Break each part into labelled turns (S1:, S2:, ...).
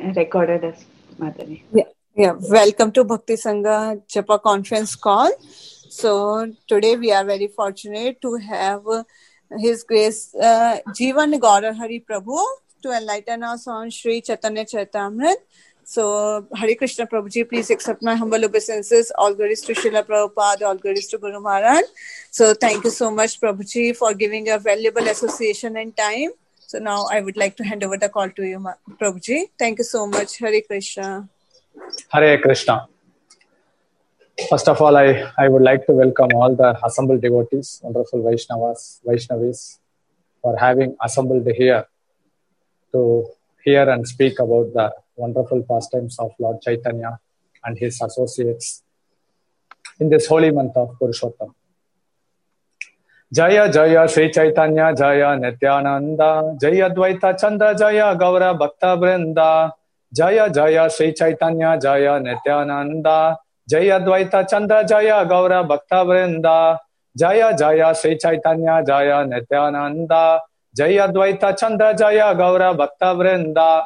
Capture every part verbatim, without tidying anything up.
S1: recorded as Madhuri.
S2: Yeah, yeah. Welcome to Bhakti Sangha Japa conference call. So today we are very fortunate to have uh, His Grace uh, Jivan Gaura Hari Prabhu to enlighten us on Sri Chaitanya Charitamrita. So Hare Krishna Prabhuji, please accept my humble obeisances. All glories to Srila Prabhupada, all glories to Guru Maharaj. So thank you so much Prabhuji for giving a valuable association and time. So now I would like to hand over the call to you, Prabhuji. Thank you so much. Hare Krishna.
S3: Hare Krishna. First of all, I, I would like to welcome all the assembled devotees, wonderful Vaishnavas, Vaishnavis, for having assembled here to hear and speak about the wonderful pastimes of Lord Chaitanya and his associates in this holy month of Purushottam. Jaya Jaya Sri Chaitanya Jaya Nityananda Jaya Dvaita Chanda Jaya Gaura Bhakta Vrinda Jaya Jaya Sri Chaitanya Jaya Nityananda Jaya Dvaita Chanda Jaya Gaura Bhakta Vrinda Jaya Jaya Sri Chaitanya Jaya Nityananda Jaya Dvaita Chanda Jaya Gaura Bhakta Vrinda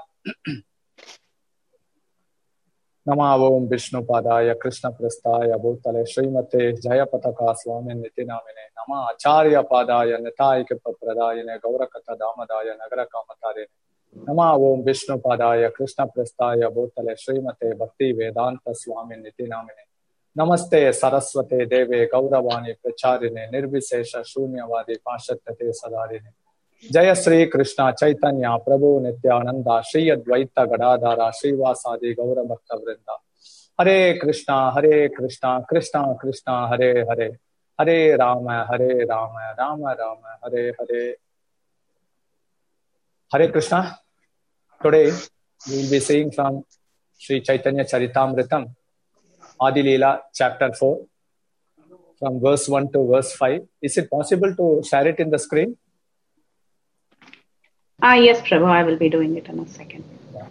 S3: Nama Om Vishnu Padaya Krishna Prasthaya Bhutale Srimate Jaya Pataka Swami Niti Namine Nama Acharya Padaya Nitai Kipa Pradayane Gaura Kata Damadaya Nagara Kamatare Nama Om Vishnu Padaya Krishna Prasthaya Bhutale Srimate Bhakti Vedanta Swami Niti Namine Namaste Saraswate Deve Gauravani Pracharine Nirvisesha Shunyavadi Pashatate Sadarine Jaya Sri Krishna Chaitanya Prabhu Nityananda Shri Advaita Gadadhara Srivasadi Gaura Bhakta Vrinda Hare Krishna Hare Krishna Krishna Krishna Hare Hare Hare Rama Hare Rama Rama Rama Hare Hare Hare Krishna. Today we will be seeing from Sri Chaitanya Charitamritam Adi Leela chapter four from verse one to verse five. Is it possible to share it in the screen?
S1: Ah, yes, Prabhu, I will be doing it in a second.
S3: Yeah.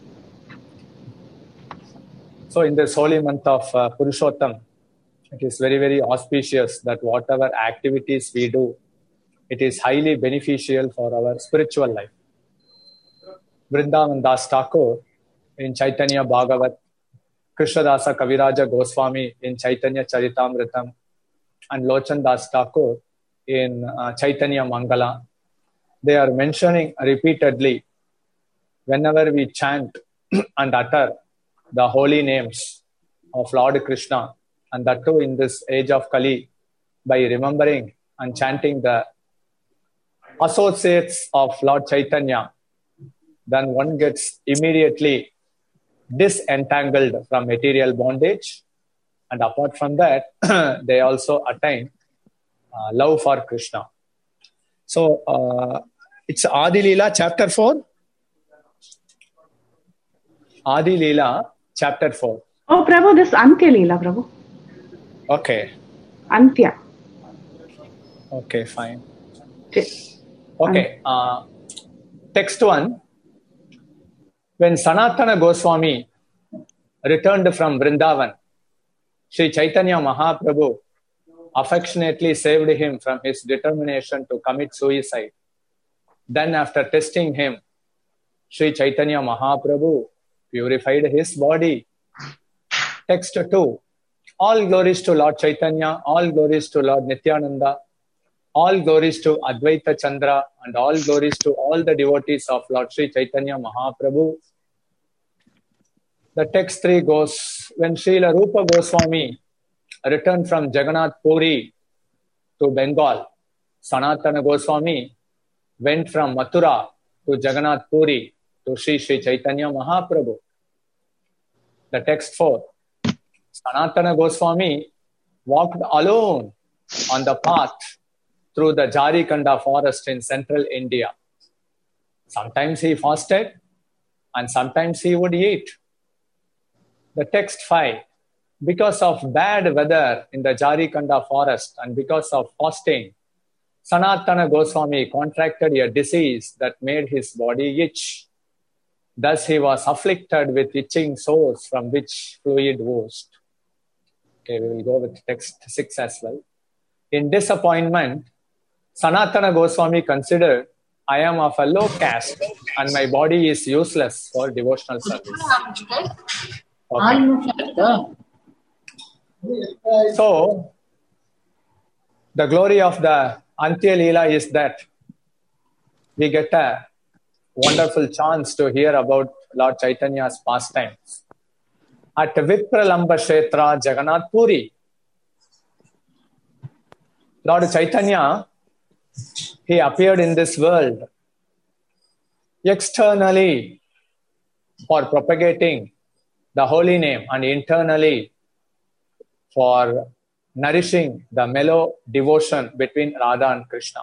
S3: So in this holy month of uh, Purushottam, it is very, very auspicious that whatever activities we do, it is highly beneficial for our spiritual life. Vrindavan Das Thakur in Chaitanya Bhagavat, Krishnadasa Kaviraja Goswami in Chaitanya Charitamritam, and Lochan Das Thakur in uh, Chaitanya Mangala, they are mentioning repeatedly whenever we chant and utter the holy names of Lord Krishna, and that too in this age of Kali, by remembering and chanting the associates of Lord Chaitanya, then one gets immediately disentangled from material bondage, and apart from that, they also attain uh, love for Krishna. So, uh, it's Adi Leela chapter four. Adi Leela chapter four.
S1: Oh, Prabhu, this Antya Leela, Prabhu.
S3: Okay.
S1: Antya.
S3: Okay, fine.
S1: Yes.
S3: Okay. Uh, text one. When Sanatana Goswami returned from Vrindavan, Sri Chaitanya Mahaprabhu affectionately saved him from his determination to commit suicide. Then after testing him, Sri Chaitanya Mahaprabhu purified his body. Text two. All glories to Lord Chaitanya, all glories to Lord Nityananda, all glories to Advaita Chandra, and all glories to all the devotees of Lord Sri Chaitanya Mahaprabhu. The text three goes, when Srila Rupa Goswami returned from Jagannath Puri to Bengal, Sanatana Goswami went from Mathura to Jagannath Puri to Sri Sri Chaitanya Mahaprabhu. The text four, Sanatana Goswami walked alone on the path through the Jarikanda forest in central India. Sometimes he fasted and sometimes he would eat. The text five, because of bad weather in the Jarikanda forest and because of fasting, Sanatana Goswami contracted a disease that made his body itch. Thus he was afflicted with itching sores from which fluid oozed. Okay, we will go with text six as well. In disappointment, Sanatana Goswami considered I am of a low caste and my body is useless for devotional service. Okay. So, the glory of the Antya Leela is that we get a wonderful chance to hear about Lord Chaitanya's pastimes. At Vipralamba Kshetra, Jagannath Puri, Lord Chaitanya, he appeared in this world externally for propagating the holy name and internally for nourishing the mellow devotion between Radha and Krishna.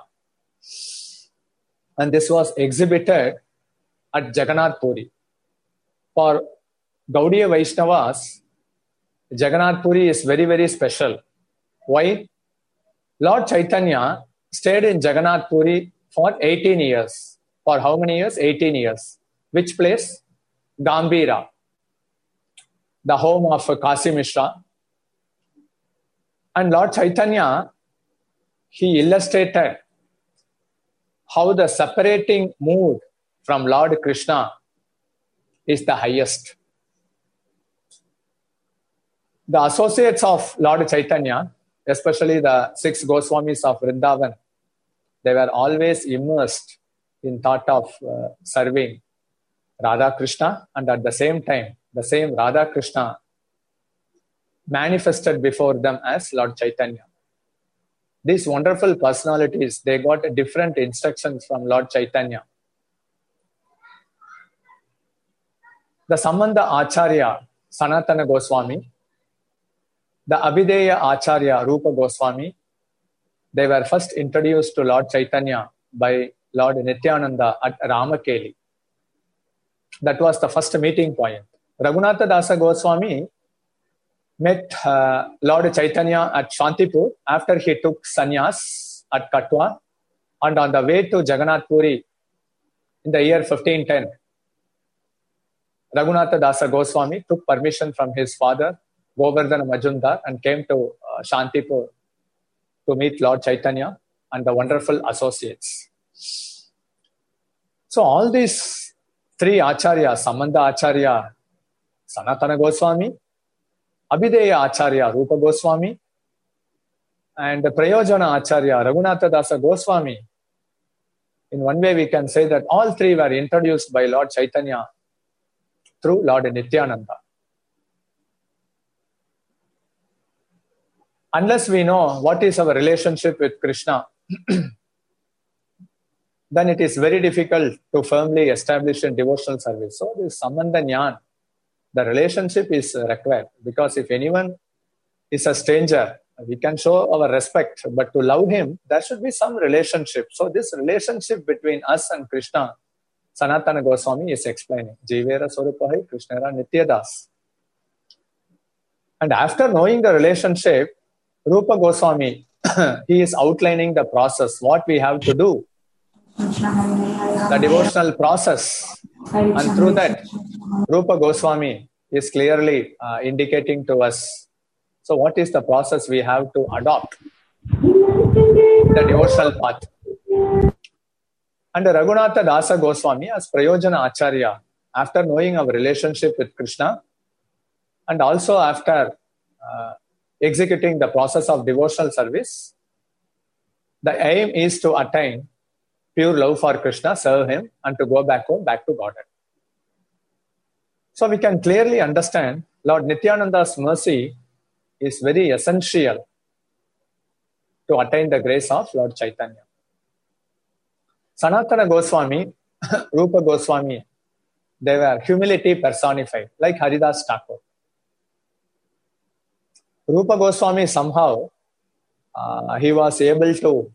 S3: And this was exhibited at Jagannath Puri. For Gaudiya Vaishnavas, Jagannath Puri is very, very special. Why? Lord Chaitanya stayed in Jagannath Puri for eighteen years. For how many years? eighteen years. Which place? Gambhira, the home of Kasi Mishra. And Lord Chaitanya, he illustrated how the separating mood from Lord Krishna is the highest. The associates of Lord Chaitanya, especially the six Goswamis of Vrindavan, they were always immersed in thought of uh, serving Radha Krishna, and at the same time, the same Radha Krishna manifested before them as Lord Chaitanya. These wonderful personalities, they got different instructions from Lord Chaitanya. The Sambandha Acharya, Sanatana Goswami, the Abhideya Acharya, Rupa Goswami, they were first introduced to Lord Chaitanya by Lord Nityananda at Ramakeli. That was the first meeting point. Raghunatha Dasa Goswami met uh, Lord Chaitanya at Shantipur after he took sannyas at Katwa, and on the way to Jagannath Puri in the year fifteen ten, Raghunatha Dasa Goswami took permission from his father, Govardhana Majumdar, and came to uh, Shantipur to meet Lord Chaitanya and the wonderful associates. So all these three acharyas, Sambandha Acharya, Sanatana Goswami, Abhideya Acharya, Rupa Goswami, and the Prayojana Acharya, Raghunatha Dasa Goswami, in one way we can say that all three were introduced by Lord Chaitanya through Lord Nityananda. Unless we know what is our relationship with Krishna, then it is very difficult to firmly establish in devotional service. So this Sambandha Jnana, the relationship is required, because if anyone is a stranger, we can show our respect, but to love him, there should be some relationship. So this relationship between us and Krishna, Sanatana Goswami is explaining. Jivera Swarupahai Krishnara Nityadas. And after knowing the relationship, Rupa Goswami, he is outlining the process, what we have to do, the devotional process. And through that, Rupa Goswami is clearly uh, indicating to us, so what is the process we have to adopt? The devotional path. And Raghunatha Dasa Goswami as Prayojana Acharya, after knowing our relationship with Krishna, and also after uh, executing the process of devotional service, the aim is to attain pure love for Krishna, serve him, and to go back home, back to Godhead. So we can clearly understand Lord Nityananda's mercy is very essential to attain the grace of Lord Chaitanya. Sanatana Goswami, Rupa Goswami, they were humility personified, like Haridas Thakur. Rupa Goswami somehow, uh, he was able to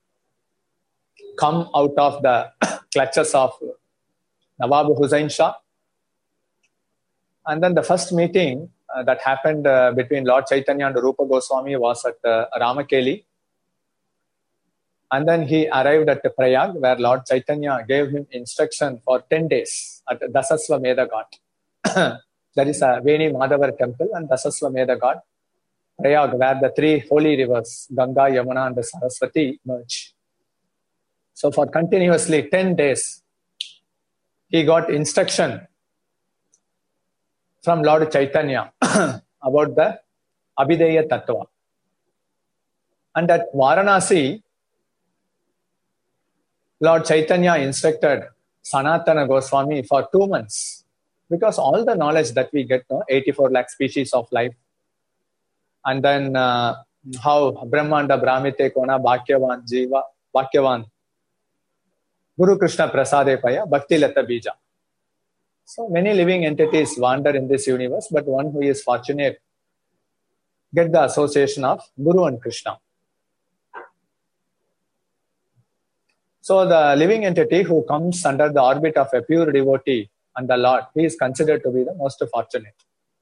S3: come out of the clutches of Nawab Hussain Shah. And then the first meeting uh, that happened uh, between Lord Chaitanya and Rupa Goswami was at uh, Ramakeli. And then he arrived at Prayag, where Lord Chaitanya gave him instruction for ten days at Dasaswamedha Ghat. There is a Veni Madhavar temple and Dasaswamedha Ghat, Prayag, where the three holy rivers, Ganga, Yamuna and Saraswati, merge. So for continuously ten days, he got instruction from Lord Chaitanya about the Abhideya Tattva. And at Varanasi, Lord Chaitanya instructed Sanatana Goswami for two months. Because all the knowledge that we get, no, eighty-four lakh species of life, and then uh, how Brahmanda Brahmite Kona Bhakyavan Jiva Bhakyavan Guru Krishna Prasade Paya Bhakti Lata Bija. So many living entities wander in this universe, but one who is fortunate get the association of Guru and Krishna. So the living entity who comes under the orbit of a pure devotee and the Lord, he is considered to be the most fortunate.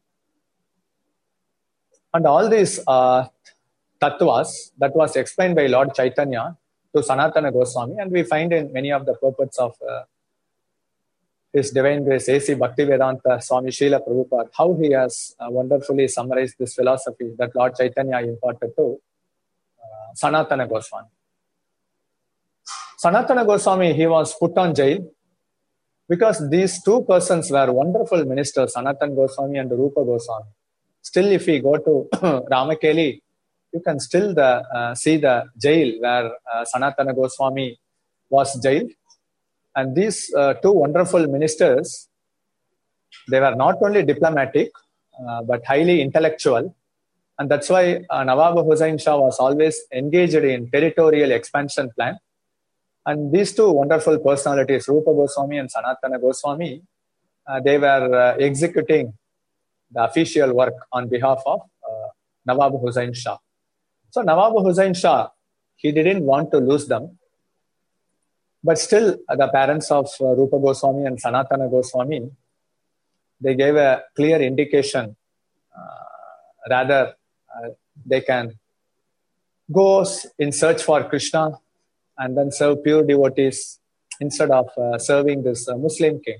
S3: And all these uh, tattvas that was explained by Lord Chaitanya to Sanatana Goswami, and we find in many of the purports of uh, His Divine Grace A C Bhaktivedanta Swami Srila Prabhupada, how he has uh, wonderfully summarized this philosophy that Lord Chaitanya imparted to uh, Sanatana Goswami. Sanatana Goswami, he was put on jail because these two persons were wonderful ministers, Sanatana Goswami and Rupa Goswami. Still, if we go to Ramakeli, you can still the, uh, see the jail where uh, Sanatana Goswami was jailed. And these uh, two wonderful ministers, they were not only diplomatic, uh, but highly intellectual. And that's why uh, Nawab Hussain Shah was always engaged in territorial expansion plan. And these two wonderful personalities, Rupa Goswami and Sanatana Goswami, uh, they were uh, executing the official work on behalf of uh, Nawab Hussain Shah. So Nawab Hussain Shah, he didn't want to lose them. But still, uh, the parents of uh, Rupa Goswami and Sanatana Goswami, they gave a clear indication. Uh, rather, uh, they can go in search for Krishna and then serve pure devotees instead of uh, serving this uh, Muslim king.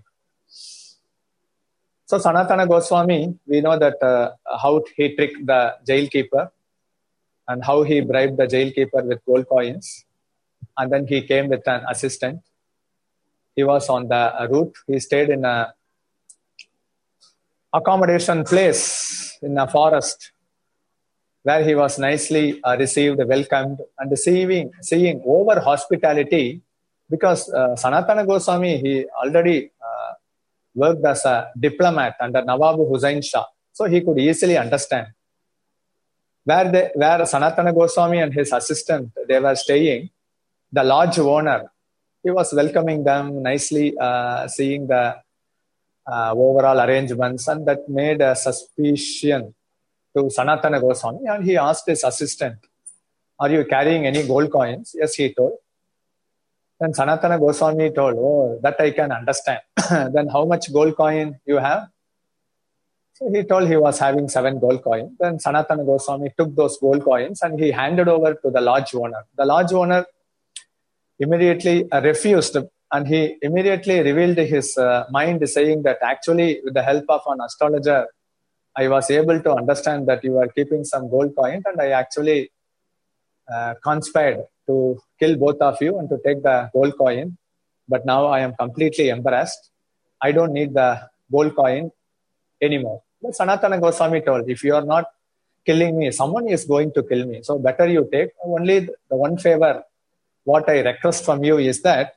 S3: So Sanatana Goswami, we know that uh, how he tricked the jailkeeper and how he bribed the jailkeeper with gold coins. And then he came with an assistant. He was on the route. He stayed in a accommodation place in a forest where he was nicely uh, received, welcomed, and receiving, seeing over hospitality, because uh, Sanatana Goswami, he already uh, worked as a diplomat under Nawab Hussain Shah. So he could easily understand. Where, they, where Sanatana Goswami and his assistant, they were staying, the lodge owner, he was welcoming them nicely, uh, seeing the uh, overall arrangements, and that made a suspicion to Sanatana Goswami. And he asked his assistant, are you carrying any gold coins? Yes, he told. Then Sanatana Goswami told, oh, that I can understand. Then how much gold coin you have? So he told he was having seven gold coins. Then Sanatana Goswami took those gold coins and he handed over to the lodge owner. The lodge owner immediately uh, refused, and he immediately revealed his uh, mind, saying that actually with the help of an astrologer, I was able to understand that you are keeping some gold coin, and I actually uh, conspired to kill both of you and to take the gold coin. But now I am completely embarrassed. I don't need the gold coin anymore. But Sanatana Goswami told, if you are not killing me, someone is going to kill me. So better you take. Only the one favor what I request from you is that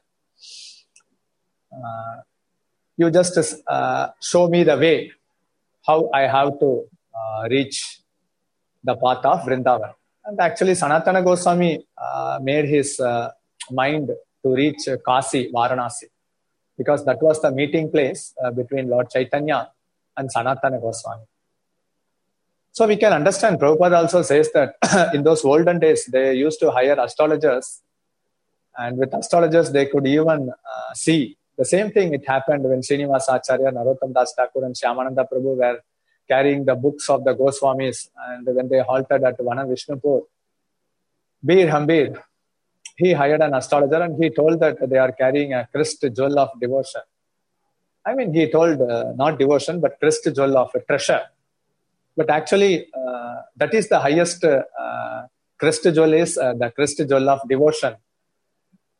S3: uh, you just uh, show me the way how I have to uh, reach the path of Vrindavan. And actually Sanatana Goswami uh, made his uh, mind to reach Kasi, Varanasi, because that was the meeting place uh, between Lord Chaitanya and Sanatana Goswami. So we can understand, Prabhupada also says that in those olden days, they used to hire astrologers, and with astrologers, they could even uh, see. The same thing, it happened when Srinivasa Acharya, Narottam Das Thakur and Shyamananda Prabhu were carrying the books of the Goswamis, and when they halted at Vana Vishnupur, Bir Hambir, he hired an astrologer and he told that they are carrying a Christ jewel of devotion. I mean, he told uh, not devotion, but Christ jewel of a treasure. But actually, uh, that is the highest uh, Christ jewel is uh, the Christ jewel of devotion.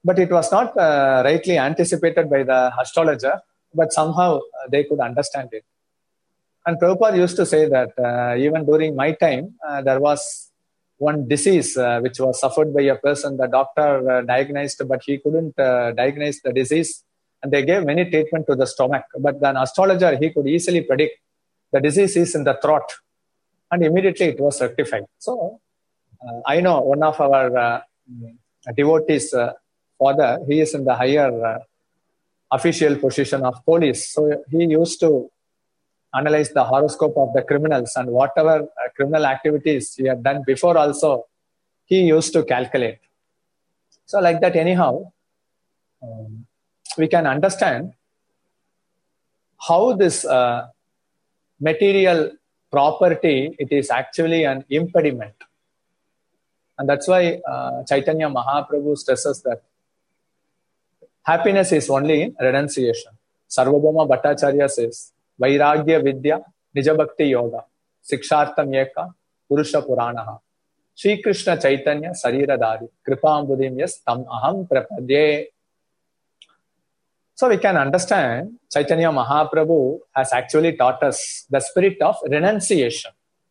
S3: But it was not uh, rightly anticipated by the astrologer, but somehow uh, they could understand it. And Prabhupada used to say that uh, even during my time, uh, there was one disease uh, which was suffered by a person. The doctor uh, diagnosed, but he couldn't uh, diagnose the disease. And they gave many treatment to the stomach. But an astrologer, he could easily predict the disease is in the throat. And immediately it was rectified. So uh, I know one of our uh, devotees, uh, father, he is in the higher uh, official position of police. So he used to analyze the horoscope of the criminals, and whatever uh, criminal activities he had done before also, he used to calculate. So like that, anyhow, um, we can understand how this uh, material property, it is actually an impediment. And that's why uh, Chaitanya Mahaprabhu stresses that happiness is only in renunciation. Sarvabhauma Bhattacharya says, Vairagya Vidya Nijabhakti Yoga Sikshartam Yeka Purusha Puranaha Shri Krishna Chaitanya Sariradari Kripambudim Yas Tam Aham Prapadye. So we can understand Chaitanya Mahaprabhu has actually taught us the spirit of renunciation.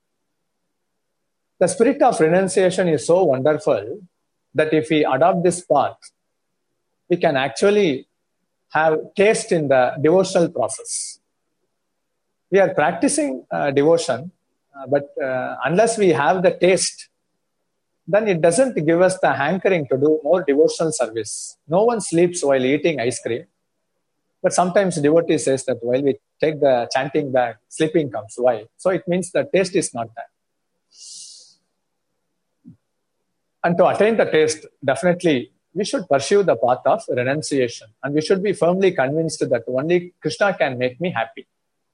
S3: The spirit of renunciation is so wonderful that if we adopt this path, we can actually have taste in the devotional process. We are practicing uh, devotion, uh, but uh, unless we have the taste, then it doesn't give us the hankering to do more devotional service. No one sleeps while eating ice cream. But sometimes devotee says that while we take the chanting bag, sleeping comes. Why? So it means the taste is not there. And to attain the taste, definitely we should pursue the path of renunciation. And we should be firmly convinced that only Krishna can make me happy.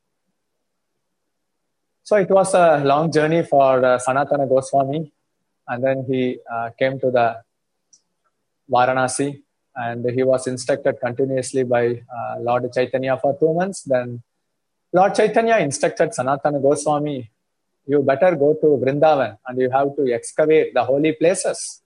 S3: So it was a long journey for uh, Sanatana Goswami. And then he uh, came to the Varanasi. And he was instructed continuously by uh, Lord Chaitanya for two months. Then Lord Chaitanya instructed Sanatana Goswami, you better go to Vrindavan and you have to excavate the holy places.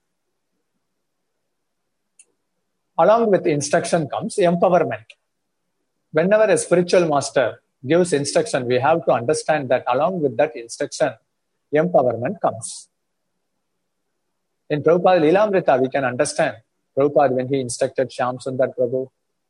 S3: Along with instruction comes empowerment. Whenever a spiritual master gives instruction, we have to understand that along with that instruction, empowerment comes. In Prabhupada Leelamrita, we can understand Prabhupada, when he instructed Shyam Sundar Prabhu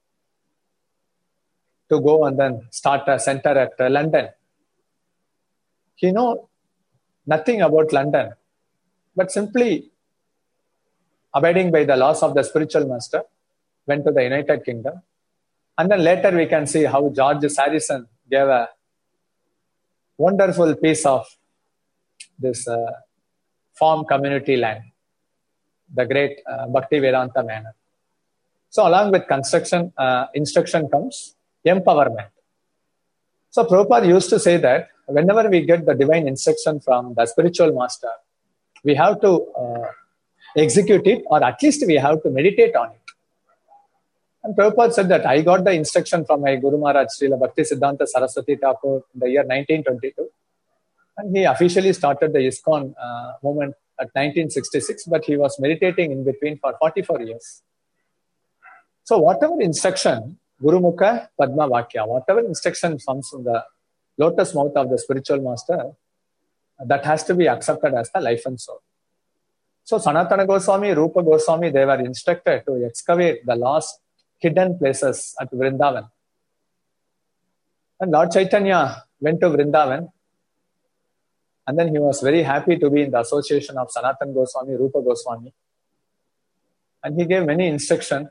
S3: to go and then start a center at uh, London. He knew nothing about London, but simply abiding by the laws of the spiritual master, went to the United Kingdom. And then later we can see how George Harrison gave a wonderful piece of this uh, farm community land, the great uh, Bhakti Vedanta manor. So along with construction, uh, instruction comes empowerment. So Prabhupada used to say that whenever we get the divine instruction from the spiritual master, we have to uh, execute it, or at least we have to meditate on it. And Prabhupada said that I got the instruction from my Guru Maharaj, Srila Bhakti Siddhanta Saraswati Thakur, in the year nineteen twenty-two. And he officially started the ISKCON uh, movement at nineteen sixty-six, but he was meditating in between for forty-four years. So whatever instruction, Guru Mukha Padma Vakya, whatever instruction comes from the lotus mouth of the spiritual master, that has to be accepted as the life and soul. So Sanatana Goswami, Rupa Goswami, they were instructed to excavate the lost hidden places at Vrindavan. And Lord Chaitanya went to Vrindavan, and then he was very happy to be in the association of Sanatana Goswami, Rupa Goswami. And he gave many instructions.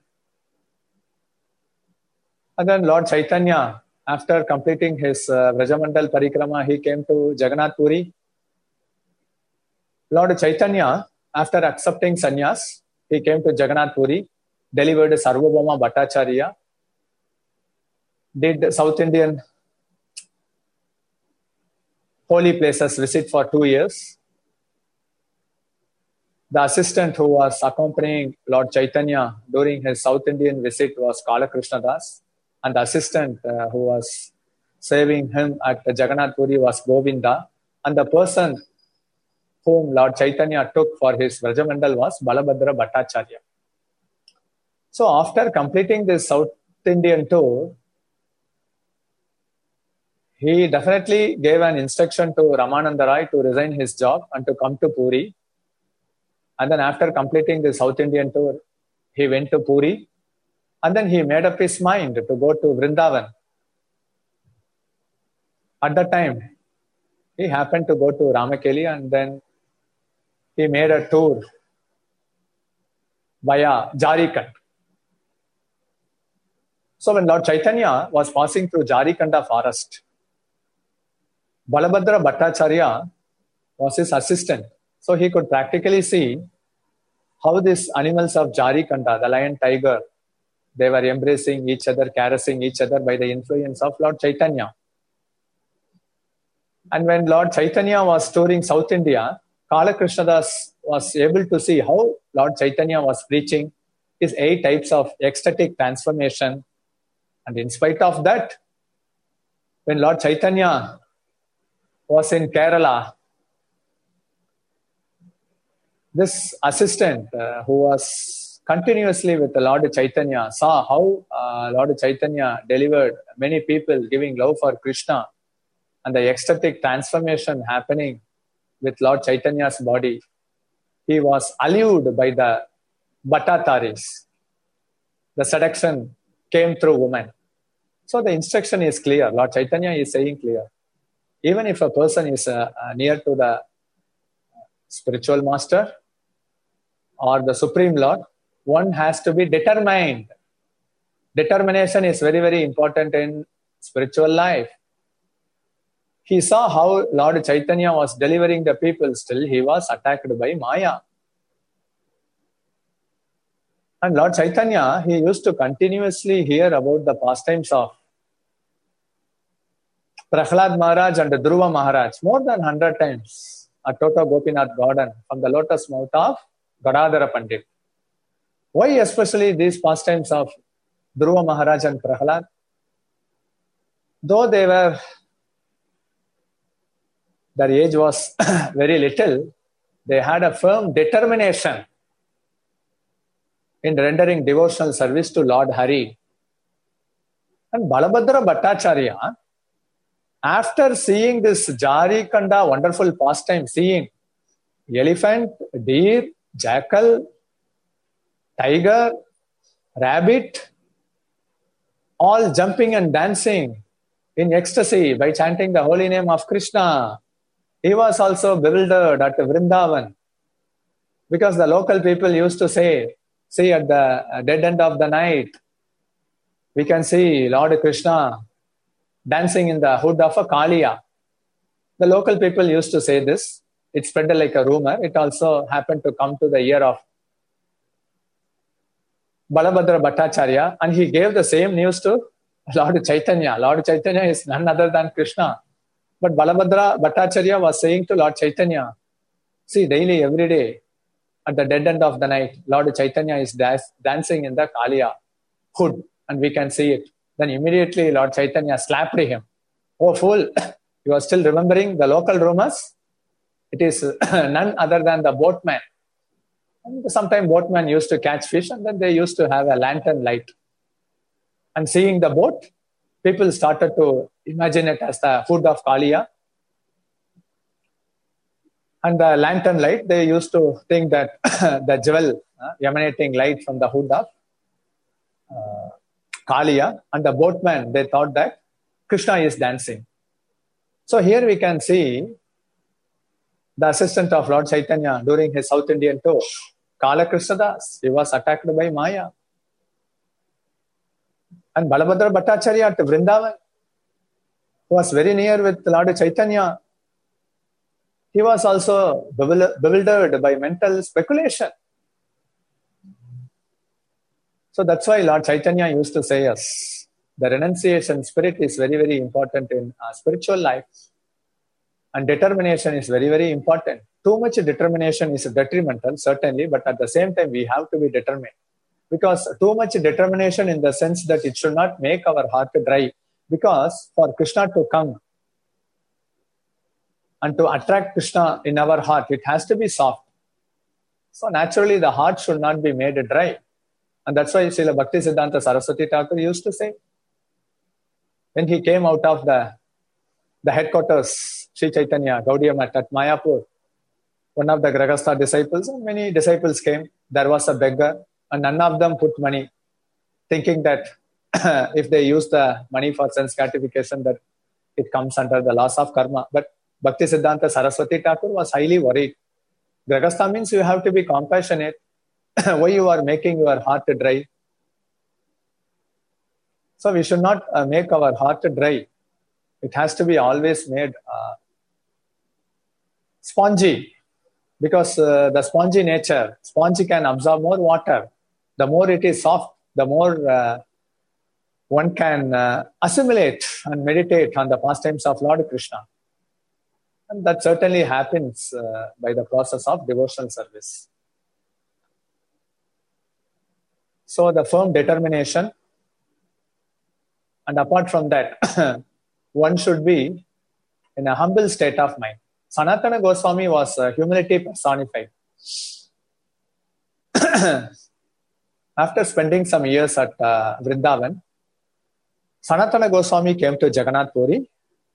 S3: And then Lord Chaitanya, after completing his uh, Vrajamandal Parikrama, he came to Jagannath Puri. Lord Chaitanya, after accepting sannyas, he came to Jagannath Puri, delivered Sarvabhauma Bhattacharya, did South Indian holy places visit for two years. The assistant who was accompanying Lord Chaitanya during his South Indian visit was Kala Krishna Das, and the assistant uh, who was serving him at Jagannath Puri was Govinda, and the person whom Lord Chaitanya took for his Vrajamandal was Balabhadra Bhattacharya. So after completing this South Indian tour, he definitely gave an instruction to Ramananda Rai to resign his job and to come to Puri. And then after completing the South Indian tour, he went to Puri. And then he made up his mind to go to Vrindavan. At that time, he happened to go to Ramakeli, and then he made a tour via Jharikand. So when Lord Chaitanya was passing through Jharikanda forest, Balabhadra Bhattacharya was his assistant. So he could practically see how these animals of Jharikanda, the lion, tiger, they were embracing each other, caressing each other by the influence of Lord Chaitanya. And when Lord Chaitanya was touring South India, Kala Krishnadas was able to see how Lord Chaitanya was preaching his eight types of ecstatic transformation. And in spite of that, when Lord Chaitanya was in Kerala, this assistant uh, who was continuously with the Lord Chaitanya saw how uh, Lord Chaitanya delivered many people giving love for Krishna and the ecstatic transformation happening with Lord Chaitanya's body. He was allured by the Bhattataris. The seduction came through women. So the instruction is clear. Lord Chaitanya is saying clear. Even if a person is uh, uh, near to the spiritual master or the Supreme Lord, one has to be determined. Determination is very, very important in spiritual life. He saw how Lord Chaitanya was delivering the people, still he was attacked by Maya. And Lord Chaitanya, he used to continuously hear about the pastimes of Prahlad Maharaj and Dhruva Maharaj more than one hundred times at Tota Gopinath Garden from the lotus mouth of Gadadhara Pandit. Why especially these pastimes of Dhruva Maharaj and Prahlad? Though they were, their age was very little, they had a firm determination in rendering devotional service to Lord Hari. And Balabhadra Bhattacharya, after seeing this Jharikanda wonderful pastime, seeing elephant, deer, jackal, tiger, rabbit, all jumping and dancing in ecstasy by chanting the holy name of Krishna, he was also bewildered at Vrindavan, because the local people used to say, see, at the dead end of the night, we can see Lord Krishna dancing in the hood of a Kaliya. The local people used to say this. It spread like a rumor. It also happened to come to the ear of Balabhadra Bhattacharya, and he gave the same news to Lord Chaitanya. Lord Chaitanya is none other than Krishna. But Balabhadra Bhattacharya was saying to Lord Chaitanya, see, daily, every day, at the dead end of the night, Lord Chaitanya is das- dancing in the Kaliya hood, and we can see it. Then immediately Lord Chaitanya slapped him. Oh, fool, you are still remembering the local rumors? It is none other than the boatman. And sometimes boatmen used to catch fish, and then they used to have a lantern light. And seeing the boat, people started to imagine it as the hood of Kaliya. And the lantern light, they used to think that the jewel uh, emanating light from the hood of uh, Kaliya, and the boatman, they thought that Krishna is dancing. So here we can see the assistant of Lord Chaitanya during his South Indian tour, Kala Krishnadas, he was attacked by Maya. And Balabhadra Bhattacharya at Vrindavan, who was very near with Lord Chaitanya, he was also bewildered by mental speculation. So that's why Lord Chaitanya used to say us, the renunciation spirit is very, very important in our spiritual life. And determination is very, very important. Too much determination is detrimental, certainly, but at the same time, we have to be determined. Because too much determination in the sense that it should not make our heart dry. Because for Krishna to come and to attract Krishna in our heart, it has to be soft. So naturally, the heart should not be made dry. And that's why Srila Bhaktisiddhanta Saraswati Thakur used to say, when he came out of the, the headquarters, Sri Chaitanya, Gaudiya Math at Mayapur, one of the Grahastha disciples, and many disciples came. There was a beggar, and none of them put money, thinking that if they use the money for sense gratification, that it comes under the laws of karma. But Bhaktisiddhanta Saraswati Thakur was highly worried. Grahastha means you have to be compassionate. Why you are making your heart dry? So we should not uh, make our heart dry. It has to be always made uh, spongy, because uh, the spongy nature, sponge can absorb more water. The more it is soft, the more uh, one can uh, assimilate and meditate on the pastimes of Lord Krishna. And that certainly happens uh, by the process of devotional service. So the firm determination, and apart from that, one should be in a humble state of mind. Sanatana Goswami was uh, humility personified. After spending some years at uh, Vrindavan, Sanatana Goswami came to Jagannath Puri,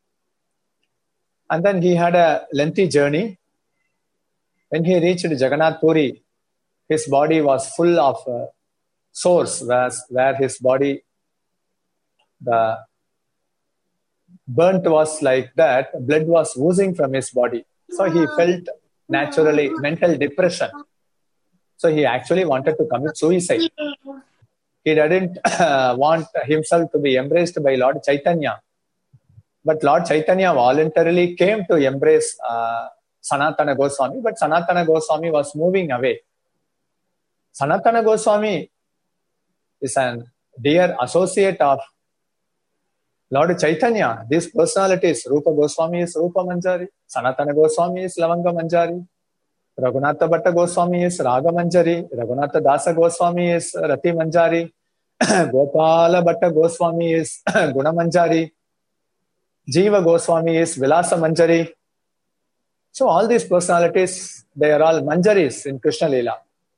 S3: and then he had a lengthy journey. When he reached Jagannath Puri, his body was full of uh, sores, where, where his body, the burnt was like that, blood was oozing from his body. So he felt naturally mental depression. So he actually wanted to commit suicide. He didn't uh, want himself to be embraced by Lord Chaitanya. But Lord Chaitanya voluntarily came to embrace uh, Sanatana Goswami, but Sanatana Goswami was moving away. Sanatana Goswami is a dear associate of Lord Chaitanya. These personalities, Rupa Goswami is Rupa Manjari, Sanatana Goswami is Lavanga Manjari, Raghunatha Bhatta Goswami is Raga Manjari, Raghunatha Dasa Goswami is Rati Manjari, Gopala Bhatta Goswami is Guna Manjari, Jiva Goswami is Vilasa Manjari. So all these personalities, they are all Manjaris in Krishna Leela.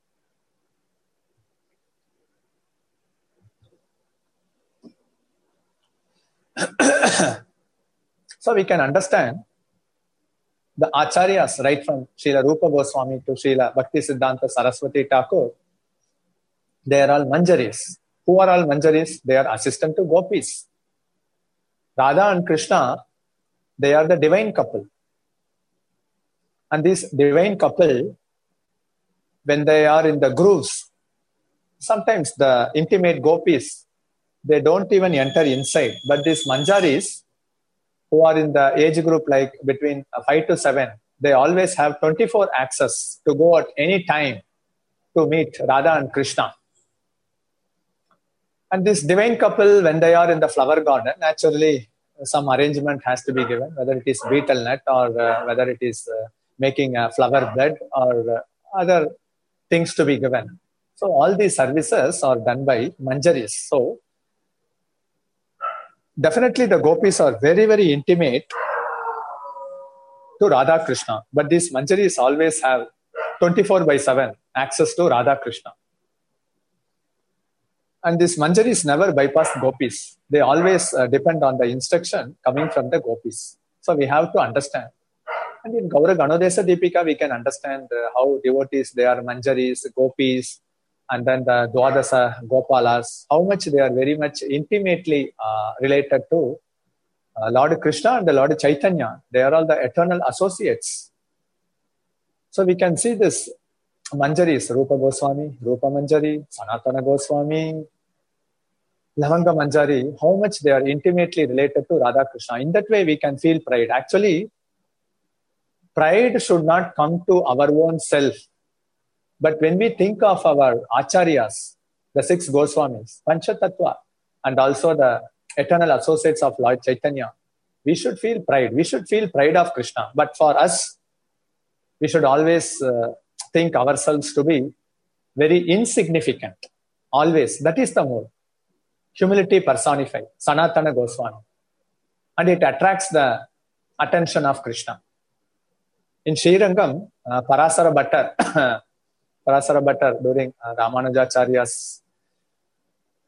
S3: So we can understand the Acharyas, right from Srila Rupa Goswami to Srila Bhaktisiddhanta Saraswati Thakur, they are all Manjaris. Who are all Manjaris? They are assistant to gopis. Radha and Krishna, they are the divine couple. And this divine couple, when they are in the grooves, sometimes the intimate gopis, they don't even enter inside. But these Manjaris, who are in the age group like between five to seven, they always have twenty-four access to go at any time to meet Radha and Krishna. And this divine couple, when they are in the flower garden, naturally some arrangement has to be given, whether it is betel nut or uh, whether it is uh, making a flower bed or uh, other things to be given. So all these services are done by Manjaris. So definitely the gopis are very, very intimate to Radha Krishna. But these Manjaris always have twenty-four by seven access to Radha Krishna. And these Manjaris never bypass gopis. They always uh, depend on the instruction coming from the gopis. So we have to understand. And in Gaura Ganodesa Deepika, we can understand uh, how devotees, they are Manjaris, gopis, and then the Dwadasa Gopalas, how much they are very much intimately uh, related to uh, Lord Krishna and the Lord Chaitanya. They are all the eternal associates. So we can see this Manjaris, Rupa Goswami, Rupa Manjari, Sanatana Goswami, Lavanga Manjari, how much they are intimately related to Radha Krishna. In that way, we can feel pride. Actually, pride should not come to our own self. But when we think of our Acharyas, the six Goswamis, Panchatattva, and also the eternal associates of Lord Chaitanya, we should feel pride. We should feel pride of Krishna. But for us, we should always uh, think ourselves to be very insignificant. Always. That is the mode. Humility personified. Sanatana Goswami. And it attracts the attention of Krishna. In Srirangam, uh, Parasara Bhattar, Parasara Bhattar during uh, Ramanujacharya's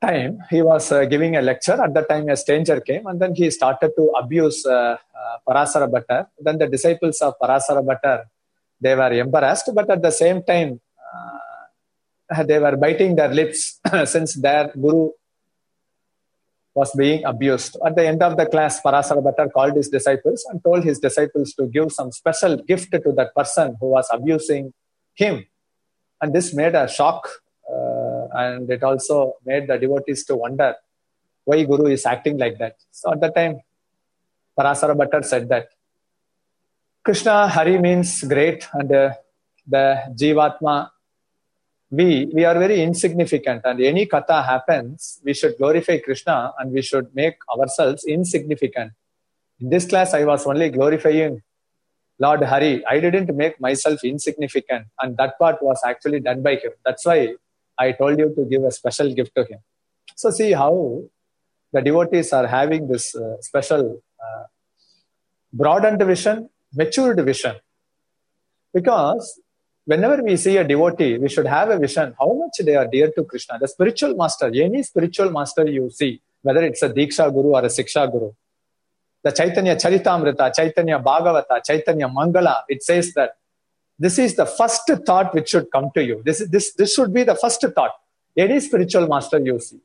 S3: time, he was uh, giving a lecture. At that time, a stranger came, and then he started to abuse uh, uh, Parasara Bhattar. Then the disciples of Parasara Bhattar, they were embarrassed, but at the same time, uh, they were biting their lips since their guru was being abused. At the end of the class, Parasara Bhattar called his disciples and told his disciples to give some special gift to that person who was abusing him. And this made a shock, uh, and it also made the devotees to wonder why Guru is acting like that. So at that time, Parasara Bhattar said that Krishna, Hari means great, and uh, the Jivatma, we, we are very insignificant, and any katha happens, we should glorify Krishna and we should make ourselves insignificant. In this class, I was only glorifying Lord Hari. I didn't make myself insignificant, and that part was actually done by him. That's why I told you to give a special gift to him. So see how the devotees are having this uh, special uh, broadened vision, matured vision. Because whenever we see a devotee, we should have a vision how much they are dear to Krishna. The spiritual master, any spiritual master you see, whether it's a Diksha Guru or a Siksha Guru, the Chaitanya Charitamrita, Chaitanya Bhagavata, Chaitanya Mangala, it says that this is the first thought which should come to you. This, is, this, this should be the first thought. Any spiritual master you see,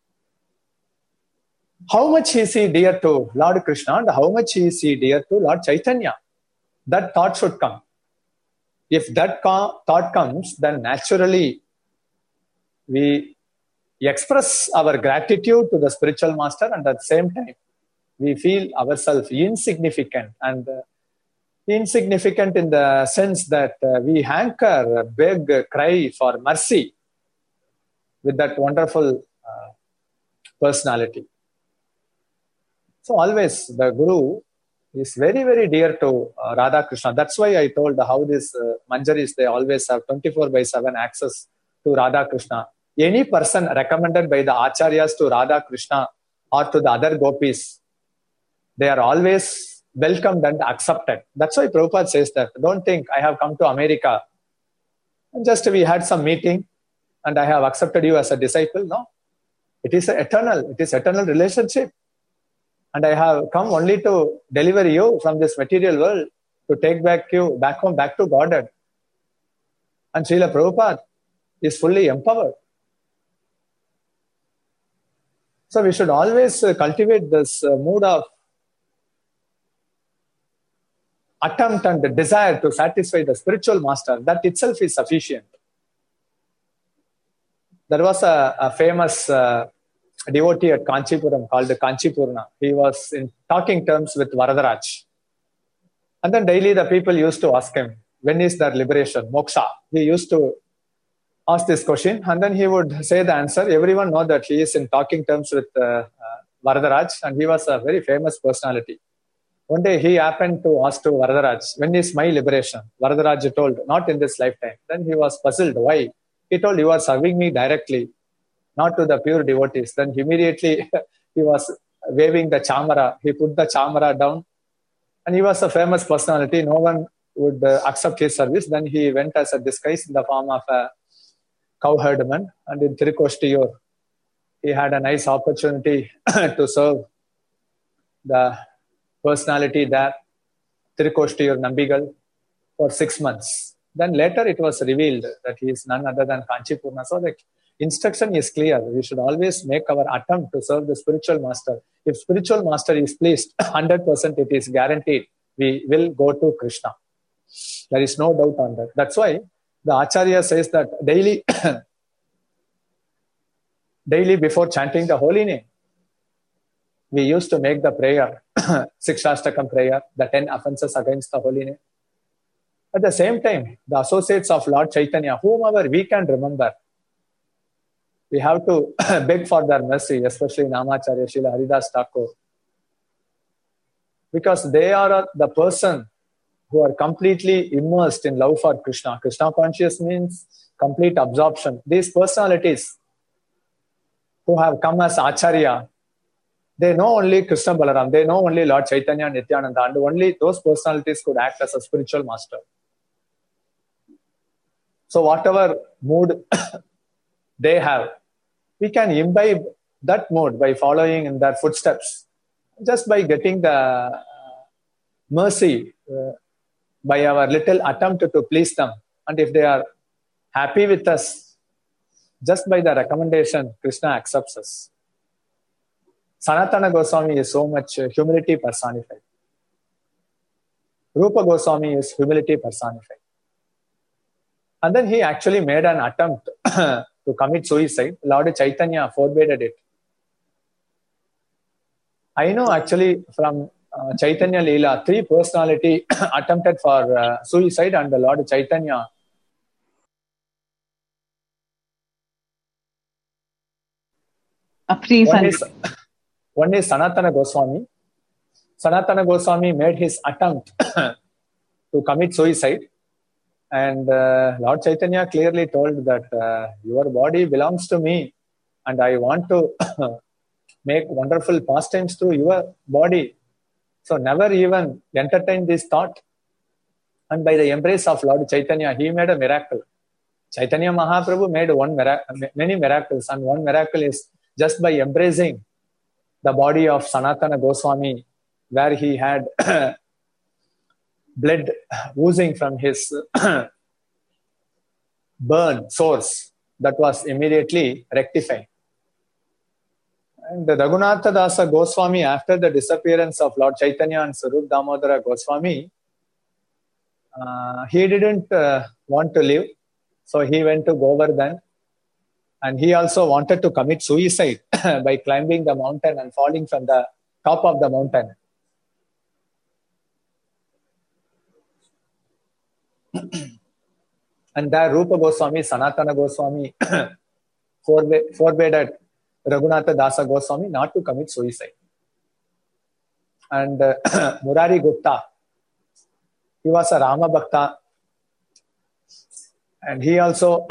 S3: how much is he dear to Lord Krishna and how much is he dear to Lord Chaitanya? That thought should come. If that co- thought comes, then naturally we express our gratitude to the spiritual master, and at the same time we feel ourselves insignificant, and uh, insignificant in the sense that uh, we hanker, beg, cry for mercy with that wonderful uh, personality. So always the Guru is very, very dear to uh, Radha Krishna. That's why I told how these uh, Manjaris, they always have twenty-four by seven access to Radha Krishna. Any person recommended by the Acharyas to Radha Krishna or to the other gopis, they are always welcomed and accepted. That's why Prabhupada says that. Don't think I have come to America and just we had some meeting and I have accepted you as a disciple. No, it is eternal. It is eternal relationship. And I have come only to deliver you from this material world, to take back you back home, back to Godhead. And Srila Prabhupada is fully empowered. So we should always uh, cultivate this uh, mood of attempt and desire to satisfy the spiritual master. That itself is sufficient. There was a, a famous uh, devotee at Kanchipuram called Kanchipurna. He was in talking terms with Varadaraj. And then daily the people used to ask him, when is their liberation, moksha? He used to ask this question and then he would say the answer. Everyone know that he is in talking terms with uh, uh, Varadaraj, and he was a very famous personality. One day he happened to ask to Varadaraj, when is my liberation? Varadaraj told, not in this lifetime. Then he was puzzled. Why? He told, you are serving me directly, not to the pure devotees. Then immediately he was waving the chamara. He put the chamara down and he was a famous personality. No one would uh, accept his service. Then he went as a disguise in the form of a cowherdman, and in Tirukostiyur he had a nice opportunity to serve the personality there, Tirukostiyur Nambigal, for six months. Then later it was revealed that he is none other than Kanchipurna. So the instruction is clear. We should always make our attempt to serve the spiritual master. If spiritual master is pleased, one hundred percent it is guaranteed we will go to Krishna. There is no doubt on that. That's why the Acharya says that daily, daily before chanting the holy name, we used to make the prayer, Sikshastakam prayer, the ten offenses against the holy name. At the same time, the associates of Lord Chaitanya, whomever we can remember, we have to beg for their mercy, especially Namacharya, Srila Haridas Thakur, because they are the person who are completely immersed in love for Krishna. Krishna conscious means complete absorption. These personalities who have come as Acharya, they know only Krishna Balaram, they know only Lord Chaitanya and Nityananda, and only those personalities could act as a spiritual master. So whatever mood they have, we can imbibe that mode by following in their footsteps, just by getting the mercy uh, by our little attempt to please them. And if they are happy with us, just by the recommendation, Krishna accepts us. Sanatana Goswami is so much humility personified. Rupa Goswami is humility personified. And then he actually made an attempt to commit suicide. Lord Chaitanya forbade it. I know actually from uh, Chaitanya Leela, three personality attempted for uh, suicide, and the Lord Chaitanya
S1: Uh, please,
S3: one
S1: and
S3: is, one is Sanatana Goswami. Sanatana Goswami made his attempt to commit suicide. And uh, Lord Chaitanya clearly told that uh, your body belongs to me and I want to make wonderful pastimes to your body. So never even entertain this thought. And by the embrace of Lord Chaitanya, he made a miracle. Chaitanya Mahaprabhu made one mira- many miracles, and one miracle is just by embracing the body of Sanatana Goswami, where he had blood oozing from his burn source, that was immediately rectified. And Raghunatha Dasa Goswami, after the disappearance of Lord Chaitanya and Sarup Damodara Goswami, uh, he didn't uh, want to live, so he went to Govardhan, and he also wanted to commit suicide by climbing the mountain and falling from the top of the mountain. And there Rupa Goswami, Sanatana Goswami forbade, forbade Raghunatha Dasa Goswami not to commit suicide. And uh, Murari Gupta, he was a Rama Bhakta, and he also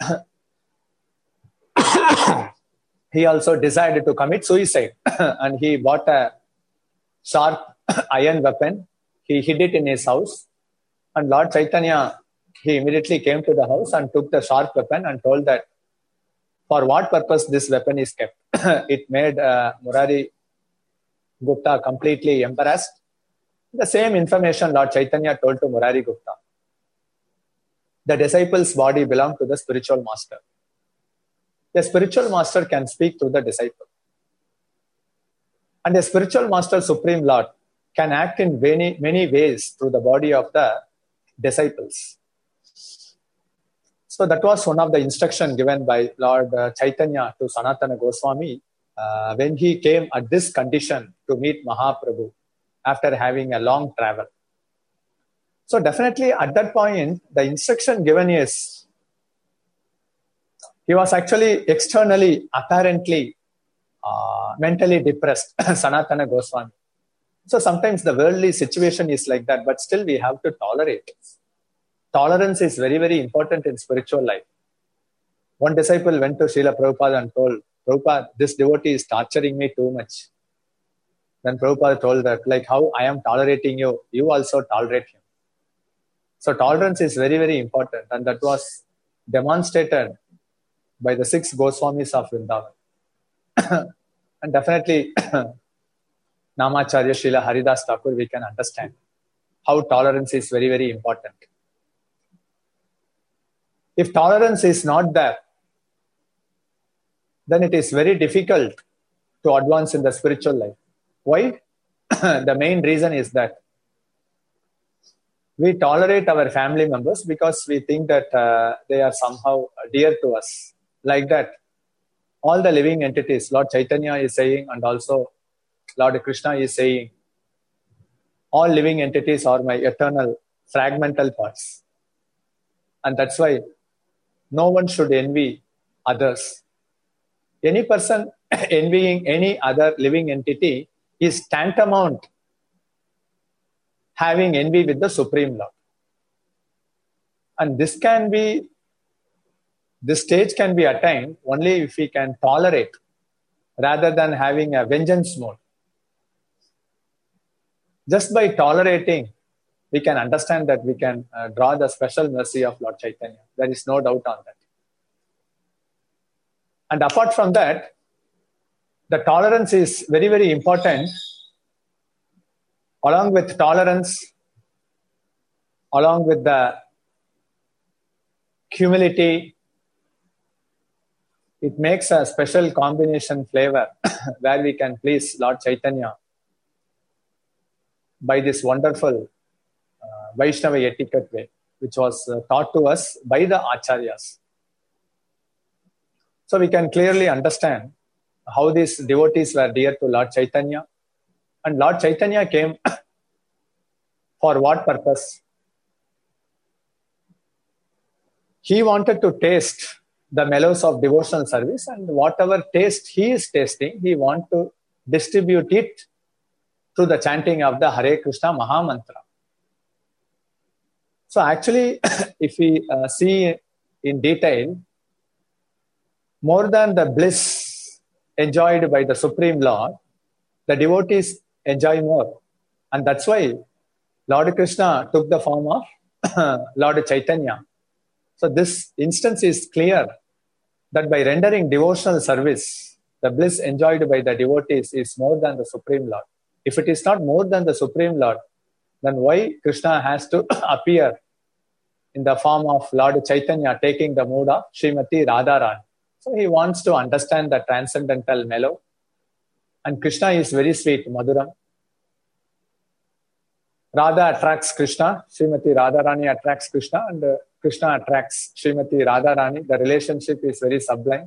S3: he also decided to commit suicide. And he bought a sharp iron weapon. He hid it in his house. And Lord Chaitanya, he immediately came to the house and took the sharp weapon and told that for what purpose this weapon is kept. It made uh, Murari Gupta completely embarrassed. The same information Lord Chaitanya told to Murari Gupta. The disciple's body belonged to the spiritual master. The spiritual master can speak to the disciple. And the spiritual master, Supreme Lord, can act in many, many ways through the body of the disciples. So that was one of the instructions given by Lord uh, Chaitanya to Sanatana Goswami uh, when he came at this condition to meet Mahaprabhu after having a long travel. So definitely at that point, the instruction given is, he was actually externally, apparently, uh, mentally depressed, Sanatana Goswami. So sometimes the worldly situation is like that, but still we have to tolerate it. Tolerance is very, very important in spiritual life. One disciple went to Srila Prabhupada and told, Prabhupada, this devotee is torturing me too much. Then Prabhupada told that, like how I am tolerating you, you also tolerate him. So tolerance is very, very important. And that was demonstrated by the six Goswamis of Vrindavan. And definitely, Namacharya Srila Haridas Thakur, we can understand how tolerance is very, very important. If tolerance is not there, then it is very difficult to advance in the spiritual life. Why? The main reason is that we tolerate our family members because we think that uh, they are somehow dear to us. Like that, all the living entities, Lord Chaitanya is saying, and also Lord Krishna is saying, all living entities are my eternal fragmental parts. And that's why no one should envy others. Any person envying any other living entity is tantamount having envy with the Supreme Lord. And this can be, this stage can be attained only if we can tolerate rather than having a vengeance mode. Just by tolerating, we can understand that we can uh, draw the special mercy of Lord Chaitanya. There is no doubt on that. And apart from that, the tolerance is very, very important. Along with tolerance, along with the humility, it makes a special combination flavor where we can please Lord Chaitanya by this wonderful uh, Vaishnava etiquette way, which was uh, taught to us by the Acharyas. So we can clearly understand how these devotees were dear to Lord Chaitanya. And Lord Chaitanya came for what purpose? He wanted to taste the mellows of devotional service, and whatever taste he is tasting, he wants to distribute it through the chanting of the Hare Krishna Maha Mantra. So actually, if we uh, see in detail, more than the bliss enjoyed by the Supreme Lord, the devotees enjoy more. And that's why Lord Krishna took the form of Lord Chaitanya. So this instance is clear that by rendering devotional service, the bliss enjoyed by the devotees is more than the Supreme Lord. If it is not more than the Supreme Lord, then why Krishna has to appear in the form of Lord Chaitanya, taking the mood of Srimati Radharani? So he wants to understand the transcendental mellow. And Krishna is very sweet, Madhuram. Radha attracts Krishna, Srimati Radharani attracts Krishna, and uh, Krishna attracts Srimati Radharani. The relationship is very sublime.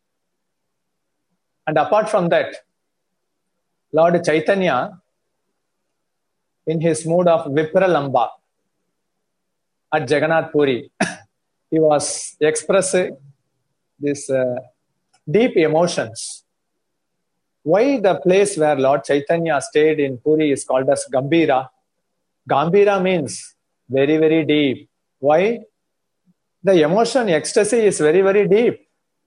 S3: And apart from that, Lord Chaitanya, in his mood of Vipralamba at Jagannath Puri, he was expressing these uh, deep emotions. Why the place where Lord Chaitanya stayed in Puri is called as Gambira? Gambira means very, very deep. Why? The emotion, ecstasy is very, very deep.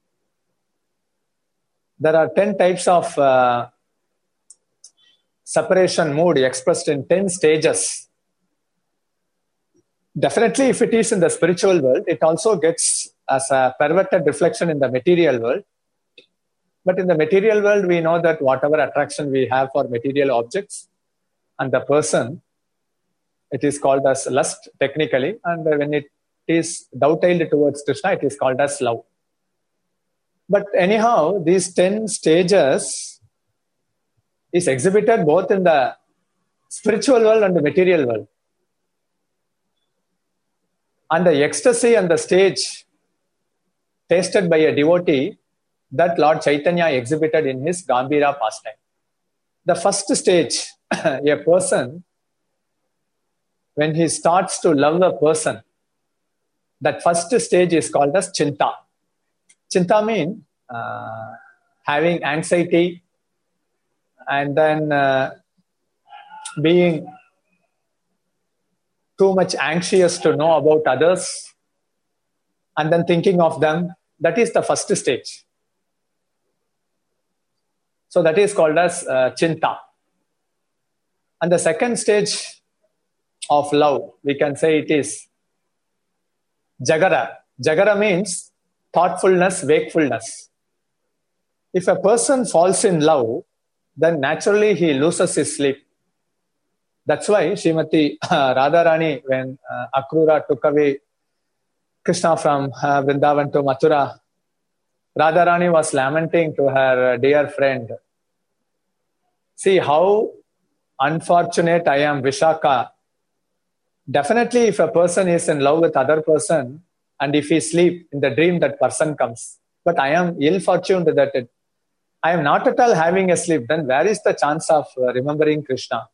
S3: There are ten types of uh, separation mood expressed in ten stages. Definitely, if it is in the spiritual world, it also gets as a perverted reflection in the material world. But in the material world, we know that whatever attraction we have for material objects and the person, it is called as lust technically. And when it is dovetailed towards Krishna, it is called as love. But anyhow, these ten stages is exhibited both in the spiritual world and the material world. And the ecstasy and the stage tasted by a devotee, that Lord Chaitanya exhibited in his Gambira pastime. The first stage, a person, when he starts to love a person, that first stage is called as Chinta. Chinta means uh, having anxiety and then uh, being too much anxious to know about others and then thinking of them. That is the first stage. So that is called as uh, Chinta. And the second stage of love, we can say it is Jagara. Jagara means thoughtfulness, wakefulness. If a person falls in love, then naturally he loses his sleep. That's why Srimati uh, Radharani, when uh, Akrura took away Krishna from uh, Vrindavan to Mathura, Radharani was lamenting to her uh, dear friend, see how unfortunate I am, Vishaka. Definitely if a person is in love with other person and if he sleep, in the dream that person comes. But I am ill-fortuned that it, I am not at all having a sleep. Then where is the chance of uh, remembering Krishna?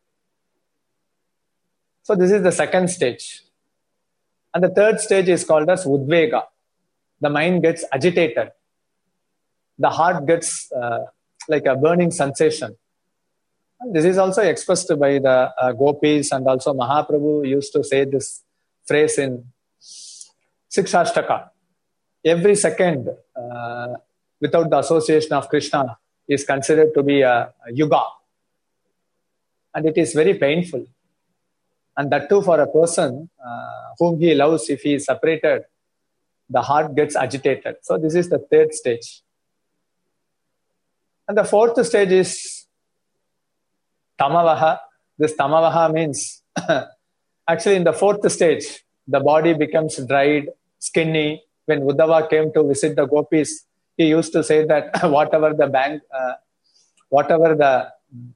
S3: So this is the second stage. And the third stage is called as Udvega. The mind gets agitated. The heart gets uh, like a burning sensation. And this is also expressed by the uh, gopis, and also Mahaprabhu used to say this phrase in Sikshashtaka. Every second uh, without the association of Krishna is considered to be a, a yuga. And it is very painful. And that too for a person uh, whom he loves, if he is separated, the heart gets agitated. So this is the third stage. And the fourth stage is Tamavaha. This Tamavaha means actually in the fourth stage, the body becomes dried, skinny. When Uddhava came to visit the gopis, he used to say that whatever the bank, uh, whatever the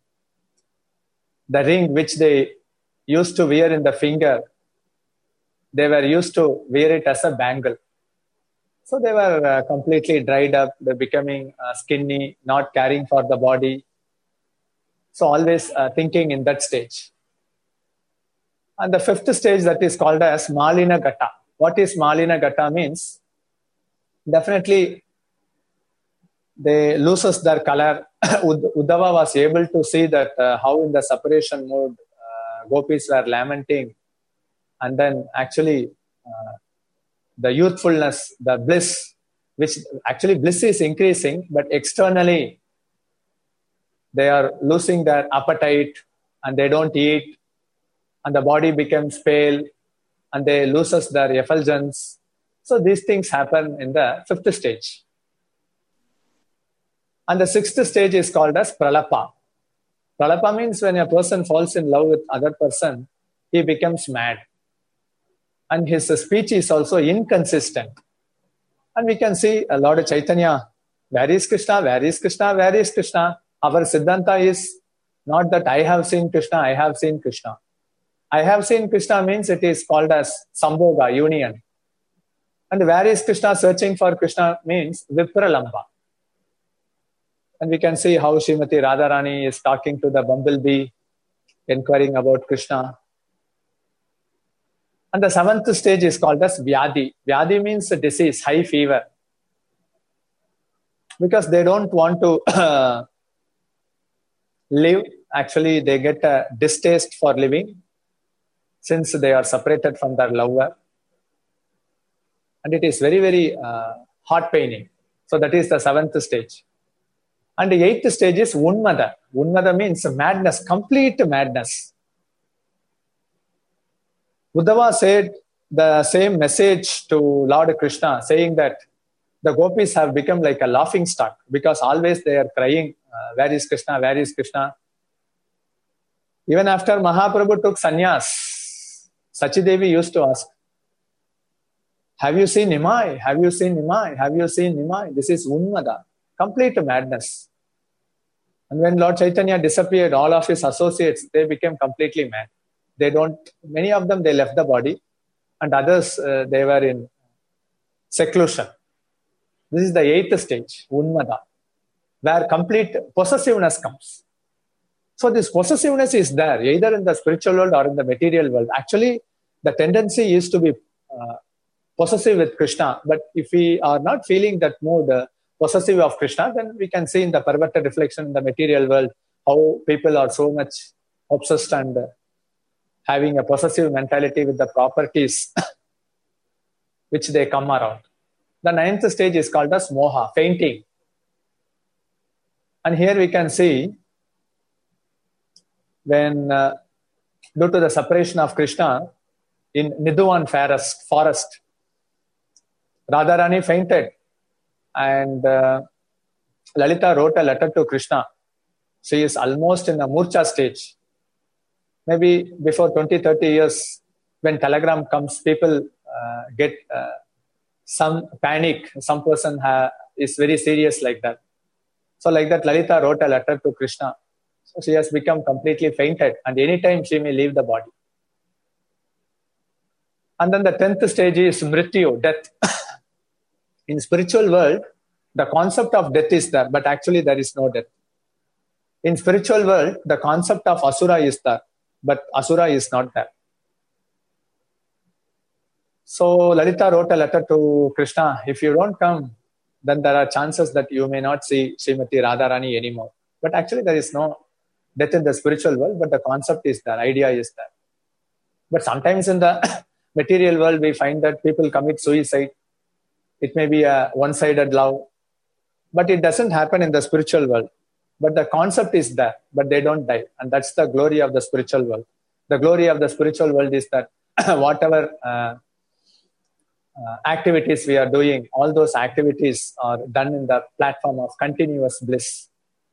S3: the ring which they used to wear in the finger, they were used to wear it as a bangle. So they were uh, completely dried up, they're becoming uh, skinny, not caring for the body. So always uh, thinking in that stage. And the fifth stage that is called as Malina Gata. What is Malina Gata means? Definitely they loses their color. Uddhava was able to see that uh, how in the separation mode uh, gopis were lamenting, and then actually uh, the youthfulness, the bliss, which actually bliss is increasing, but externally they are losing their appetite and they don't eat, and the body becomes pale and they loses their effulgence. So these things happen in the fifth stage. And the sixth stage is called as Pralapa. Pralapa means when a person falls in love with other person, he becomes mad. And his speech is also inconsistent. And we can see a Lord Chaitanya, where is Krishna, where is Krishna, where is Krishna? Our Siddhanta is not that I have seen Krishna, I have seen Krishna. I have seen Krishna means it is called as Sambhoga, union. And where is Krishna? Searching for Krishna means Vipralamba. And we can see how Srimati Radharani is talking to the bumblebee, inquiring about Krishna. And the seventh stage is called as Vyadhi. Vyadhi means a disease, high fever. Because they don't want to uh, live. Actually, they get a distaste for living since they are separated from their lover. And it is very, very uh, heart paining. So that is the seventh stage. And the eighth stage is Unmada. Unmada means madness, complete madness. Uddhava said the same message to Lord Krishna, saying that the gopis have become like a laughing stock because always they are crying, uh, where is Krishna, where is Krishna? Even after Mahaprabhu took sannyas, Sachidevi used to ask, have you seen Nimai? Have you seen Nimai? Have you seen Nimai? This is Unmada, complete madness. And when Lord Chaitanya disappeared, all of his associates, they became completely mad. They don't, many of them, they left the body, and others, uh, they were in seclusion. This is the eighth stage, Unmada, where complete possessiveness comes. So this possessiveness is there, either in the spiritual world or in the material world. Actually, the tendency is to be uh, possessive with Krishna. But if we are not feeling that mood, uh, possessive of Krishna, then we can see in the perverted reflection in the material world how people are so much obsessed and uh, having a possessive mentality with the properties which they come around. The ninth stage is called as Moha, fainting. And here we can see when uh, due to the separation of Krishna in Nidhuvan forest, forest Radharani fainted, and uh, Lalita wrote a letter to Krishna. She is almost in a murcha stage. Maybe before twenty, thirty years, when telegram comes, people uh, get uh, some panic. Some person ha- is very serious like that. So like that, Lalita wrote a letter to Krishna. So she has become completely fainted, and anytime she may leave the body. And then the tenth stage is Mrityu, death. In spiritual world, the concept of death is there, but actually there is no death. In spiritual world, the concept of Asura is there, but Asura is not there. So Lalita wrote a letter to Krishna, if you don't come, then there are chances that you may not see Srimati Radharani anymore. But actually there is no death in the spiritual world, but the concept is there, idea is there. But sometimes in the material world, we find that people commit suicide. It may be a one-sided love, but it doesn't happen in the spiritual world. But the concept is there, but they don't die. And that's the glory of the spiritual world. The glory of the spiritual world is that whatever uh, uh, activities we are doing, all those activities are done in the platform of continuous bliss.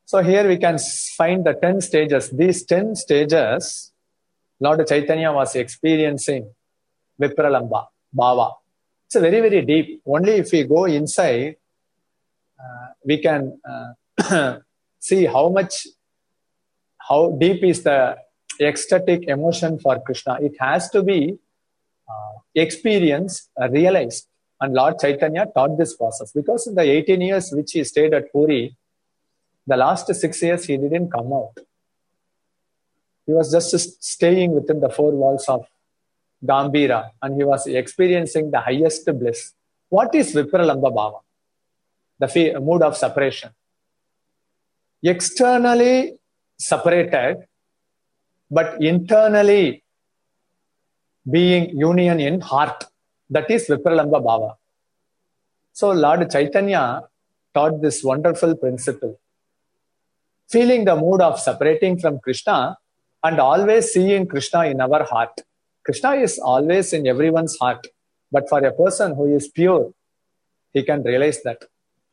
S3: So here we can find the ten stages. These ten stages, Lord Chaitanya was experiencing Vipralamba, Bhava. It's very, very deep. Only if we go inside, uh, we can uh, see how much, how deep is the ecstatic emotion for Krishna. It has to be uh, experienced, uh, realized. And Lord Chaitanya taught this process. Because in the eighteen years which he stayed at Puri, the last six years he didn't come out. He was just staying within the four walls of Gambhira, and he was experiencing the highest bliss. What is Vipralamba Bhava? The mood of separation. Externally separated, but internally being union in heart. That is Vipralamba Bhava. So Lord Chaitanya taught this wonderful principle. Feeling the mood of separating from Krishna and always seeing Krishna in our heart. Krishna is always in everyone's heart. But for a person who is pure, he can realize that.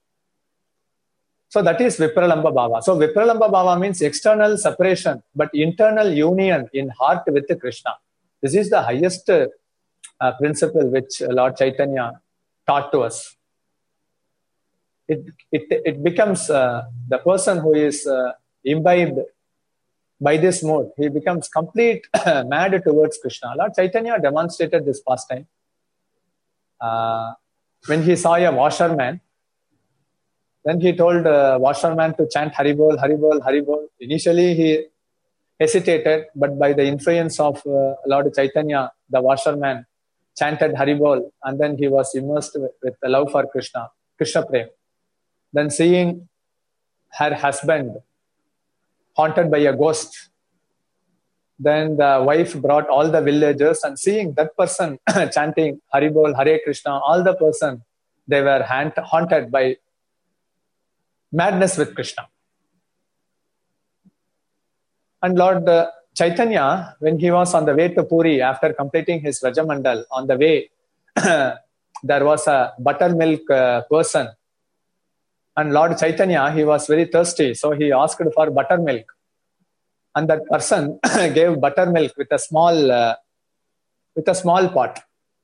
S3: So that is Vipralamba Bhava. So Vipralamba Bhava means external separation, but internal union in heart with Krishna. This is the highest uh, principle which Lord Chaitanya taught to us. It, it, it becomes uh, the person who is uh, imbibed by this mode, he becomes complete mad towards Krishna. Lord Chaitanya demonstrated this pastime. Uh, when he saw a washerman, then he told uh, washerman to chant Haribol, Haribol, Haribol. Initially he hesitated, but by the influence of uh, Lord Chaitanya, the washerman chanted Haribol, and then he was immersed with, with the love for Krishna, Krishna Prem. Then seeing her husband haunted by a ghost, then the wife brought all the villagers, and seeing that person chanting Haribol, Hare Krishna, all the person, they were haunted by madness with Krishna. And Lord uh, Chaitanya, when he was on the way to Puri after completing his Rajamandal, on the way there was a buttermilk uh, person. And Lord Chaitanya, he was very thirsty, so he asked for buttermilk. And that person gave buttermilk with a small, uh, with a small pot.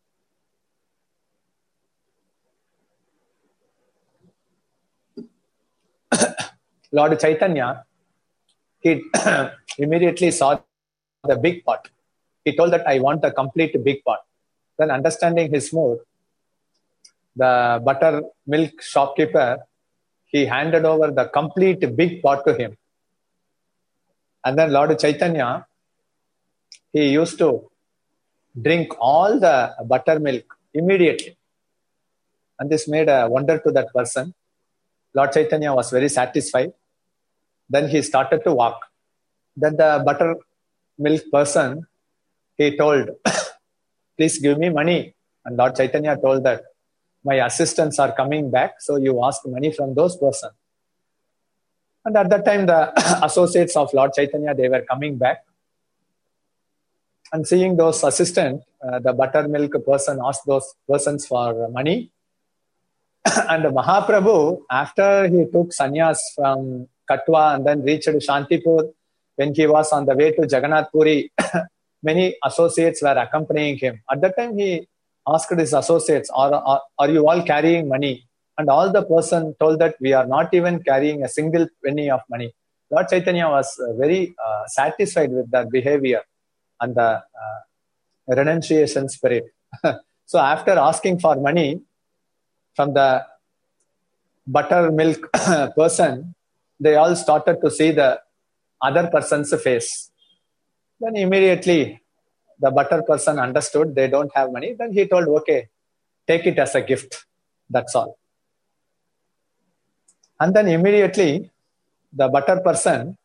S3: Lord Chaitanya, he immediately saw the big pot. He told that I want a complete big pot. Then understanding his mood, the buttermilk shopkeeper, he handed over the complete big pot to him. And then Lord Chaitanya, he used to drink all the buttermilk immediately. And this made a wonder to that person. Lord Chaitanya was very satisfied. Then he started to walk. Then the buttermilk person, he told, please give me money. And Lord Chaitanya told that, my assistants are coming back, so you ask money from those persons. And at that time, the associates of Lord Chaitanya, they were coming back. And seeing those assistants, uh, the buttermilk person asked those persons for money. And Mahaprabhu, after he took sannyas from Katwa and then reached Shantipur, when he was on the way to Jagannath Puri, many associates were accompanying him. At that time, he asked his associates, are, are, are you all carrying money? And all the person told that we are not even carrying a single penny of money. Lord Chaitanya was very uh, satisfied with that behavior and the uh, renunciation spirit. So after asking for money from the buttermilk person, they all started to see the other person's face. Then immediately the butter person understood they don't have money. Then he told, okay, take it as a gift. That's all. And then immediately the butter person,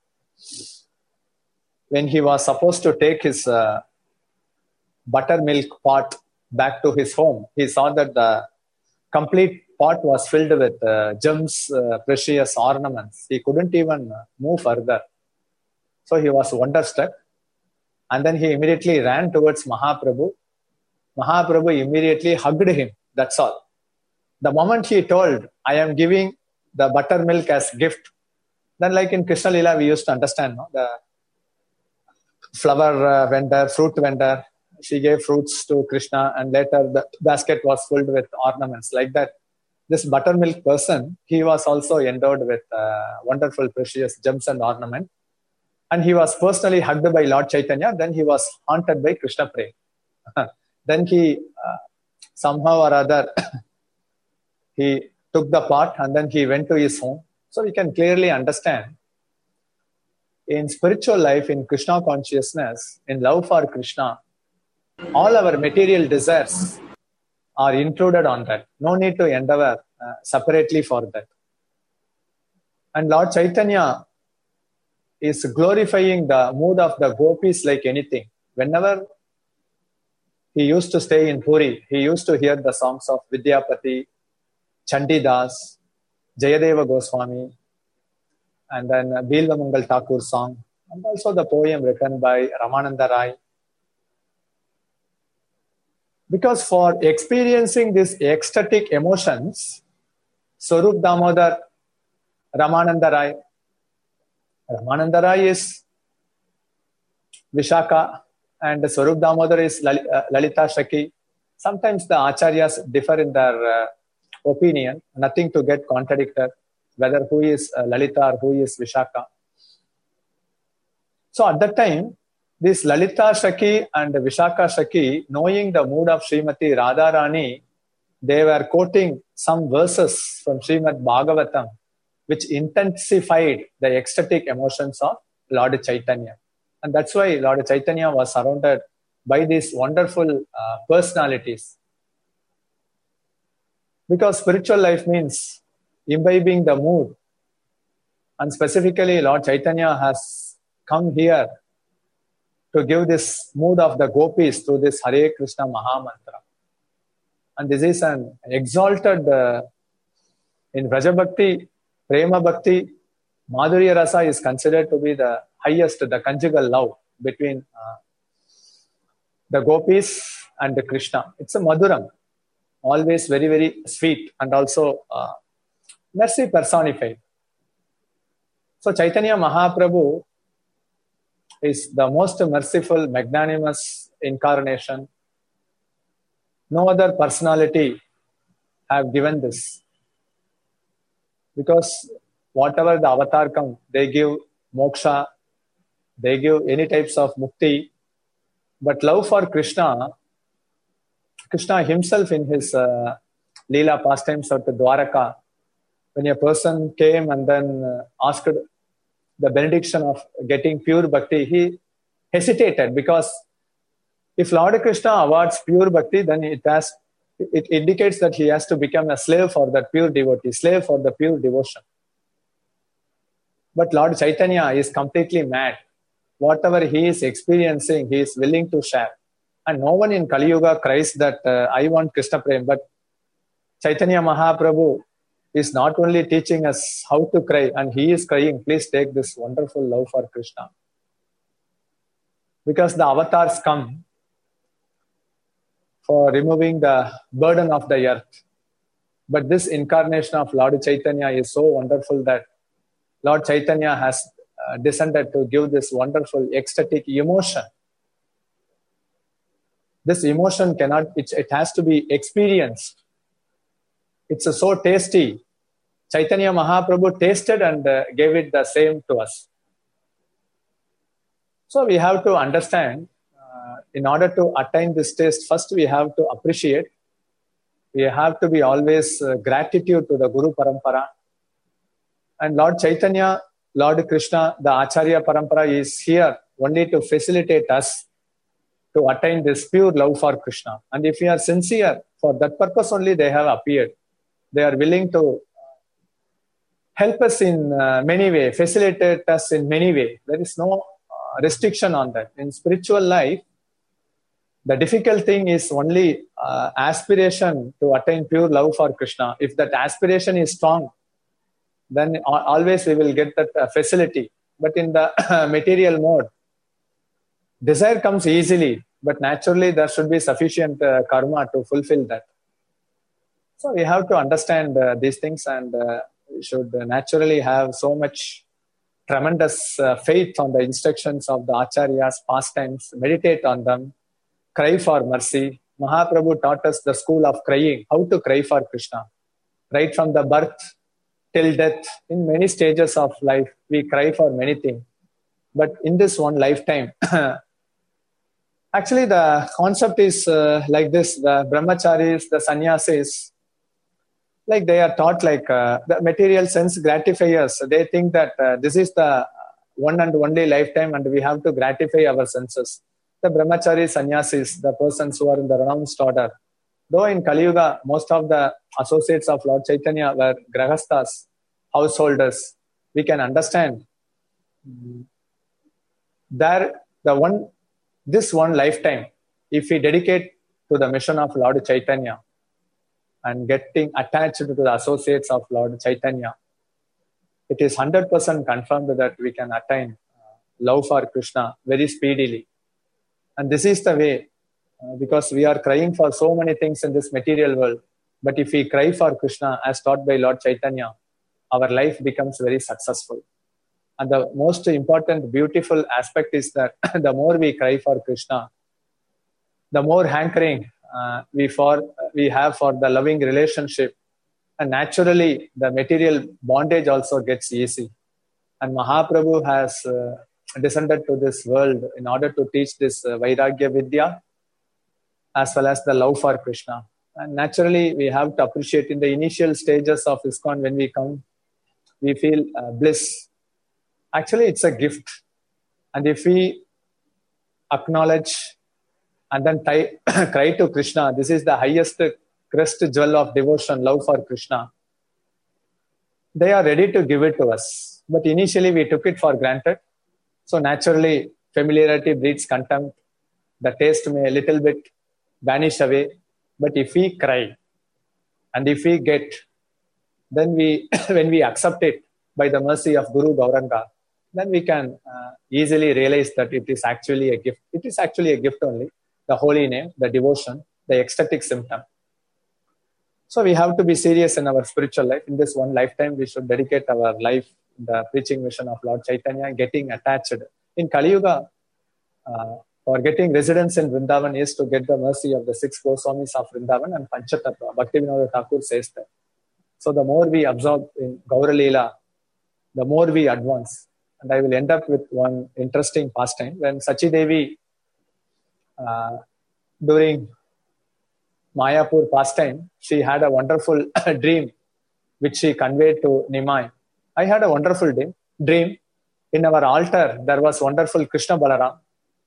S3: when he was supposed to take his uh, buttermilk pot back to his home, he saw that the complete pot was filled with uh, gems, uh, precious ornaments. He couldn't even move further. So he was wonderstruck. And then he immediately ran towards Mahaprabhu. Mahaprabhu immediately hugged him. That's all. The moment he told, I am giving the buttermilk as gift, Then like in Krishna Lila, we used to understand, no? The flower uh, vendor, fruit vendor, she gave fruits to Krishna and later the basket was filled with ornaments. Like that, this buttermilk person, he was also endowed with uh, wonderful precious gems and ornament. And he was personally hugged by Lord Chaitanya. Then he was haunted by Krishna Prem. Then he, uh, somehow or other, he took the pot and then he went to his home. So we can clearly understand in spiritual life, in Krishna consciousness, in love for Krishna, all our material desires are included on that. No need to endeavor uh, separately for that. And Lord Chaitanya is glorifying the mood of the gopis like anything. Whenever he used to stay in Puri, he used to hear the songs of Vidyapati, Chandidas, Jayadeva Goswami, and then Bilva Mangal Thakur song, and also the poem written by Ramananda Rai. Because for experiencing these ecstatic emotions, Swarup Damodar, Ramananda Rai, Ramananda Rai is Vishaka and Swarup Damodar is Lalita Shaki. Sometimes the acharyas differ in their uh, opinion, nothing to get contradicted, whether who is uh, Lalita or who is Vishaka. So at that time, this Lalita Shaki and Vishaka Shaki, knowing the mood of Srimati Radharani, they were quoting some verses from Srimad Bhagavatam, which intensified the ecstatic emotions of Lord Chaitanya. And that's why Lord Chaitanya was surrounded by these wonderful uh, personalities. Because spiritual life means imbibing the mood. And specifically, Lord Chaitanya has come here to give this mood of the gopis through this Hare Krishna Mahamantra. And this is an exalted, uh, in Vraja Bhakti, Prema Bhakti, Madhurya Rasa is considered to be the highest, the conjugal love between uh, the gopis and the Krishna. It's a Madhuram, always very, very sweet and also uh, mercy personified. So Chaitanya Mahaprabhu is the most merciful, magnanimous incarnation. No other personality have given this. Because whatever the avatar come, they give moksha, they give any types of mukti. But love for Krishna, Krishna himself in his uh, Leela pastimes at Dwaraka, when a person came and then uh, asked the benediction of getting pure bhakti, he hesitated because if Lord Krishna awards pure bhakti, then it has it indicates that he has to become a slave for that pure devotee, slave for the pure devotion. But Lord Chaitanya is completely mad. Whatever he is experiencing, he is willing to share. And no one in Kali Yuga cries that uh, I want Krishna Prem, but Chaitanya Mahaprabhu is not only teaching us how to cry, and he is crying, please take this wonderful love for Krishna. Because the avatars come for removing the burden of the earth. But this incarnation of Lord Chaitanya is so wonderful that Lord Chaitanya has uh, descended to give this wonderful ecstatic emotion. This emotion cannot, it, it has to be experienced. It's uh, so tasty. Chaitanya Mahaprabhu tasted and uh, gave it the same to us. So we have to understand, uh, in order to attain this taste, first we have to appreciate. We have to be always uh, gratitude to the Guru Parampara. And Lord Chaitanya, Lord Krishna, the Acharya Parampara is here only to facilitate us to attain this pure love for Krishna. And if we are sincere, for that purpose only they have appeared. They are willing to help us in uh, many ways, facilitate us in many ways. There is no uh, restriction on that. In spiritual life, the difficult thing is only uh, aspiration to attain pure love for Krishna. If that aspiration is strong, then always we will get that uh, facility. But in the material mode, desire comes easily, but naturally there should be sufficient uh, karma to fulfill that. So we have to understand uh, these things, and uh, we should naturally have so much tremendous uh, faith on the instructions of the Acharyas, pastimes, meditate on them, cry for mercy. Mahaprabhu taught us the school of crying, how to cry for Krishna. Right from the birth till death, in many stages of life, we cry for many things. But in this one lifetime, actually the concept is uh, like this: the brahmacharis, the sannyasis, like they are taught like uh, the material sense gratifiers. They think that uh, this is the one and only lifetime and we have to gratify our senses. The brahmacharis, sannyasis, the persons who are in the renounced order. Though in Kali Yuga, most of the associates of Lord Chaitanya were grahasthas, householders, we can understand that the one, this one lifetime, if we dedicate to the mission of Lord Chaitanya and getting attached to the associates of Lord Chaitanya, it is one hundred percent confirmed that we can attain uh, love for Krishna very speedily. And this is the way, uh, because we are crying for so many things in this material world. But if we cry for Krishna as taught by Lord Chaitanya, our life becomes very successful. And the most important, beautiful aspect is that the more we cry for Krishna, the more hankering uh, we for we have for the loving relationship. And naturally, the material bondage also gets easy. And Mahaprabhu has uh, descended to this world in order to teach this uh, Vairagya Vidya as well as the love for Krishna. And naturally, we have to appreciate in the initial stages of ISKCON when we come, we feel uh, bliss. Actually, it's a gift. And if we acknowledge and then ty- cry to Krishna, this is the highest crest jewel of devotion, love for Krishna. They are ready to give it to us. But initially, we took it for granted. So naturally, familiarity breeds contempt. The taste may a little bit vanish away. But if we cry and if we get, then we, when we accept it by the mercy of Guru Gauranga, then we can uh, easily realize that it is actually a gift. It is actually a gift only. The holy name, the devotion, the ecstatic symptom. So we have to be serious in our spiritual life. In this one lifetime, we should dedicate our life to the preaching mission of Lord Chaitanya, getting attached. In Kali Yuga, uh, for getting residence in Vrindavan is to get the mercy of the six Goswamis of Vrindavan and Panchatattva. Bhaktivinoda Thakur says that. So the more we absorb in Gaura Leela, the more we advance. And I will end up with one interesting pastime. When Sachi Devi, uh, during Mayapur pastime, she had a wonderful dream which she conveyed to Nimai. I had a wonderful dream. Dream. In our altar, there was wonderful Krishna Balaram.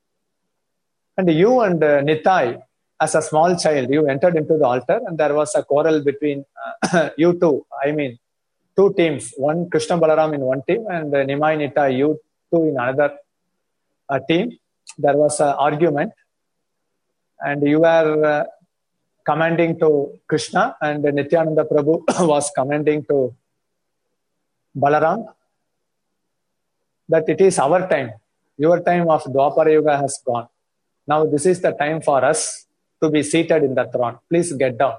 S3: And you and uh, Nitai, as a small child, you entered into the altar and there was a quarrel between uh, you two. I mean, two teams. One Krishna Balaram in one team and uh, Nimai Nitai, you two in another uh, team. There was an argument. And you were uh, commanding to Krishna and Nityananda Prabhu was commanding to Balaram that it is our time. Your time of Dwapara Yuga has gone. Now this is the time for us to be seated in the throne. Please get down.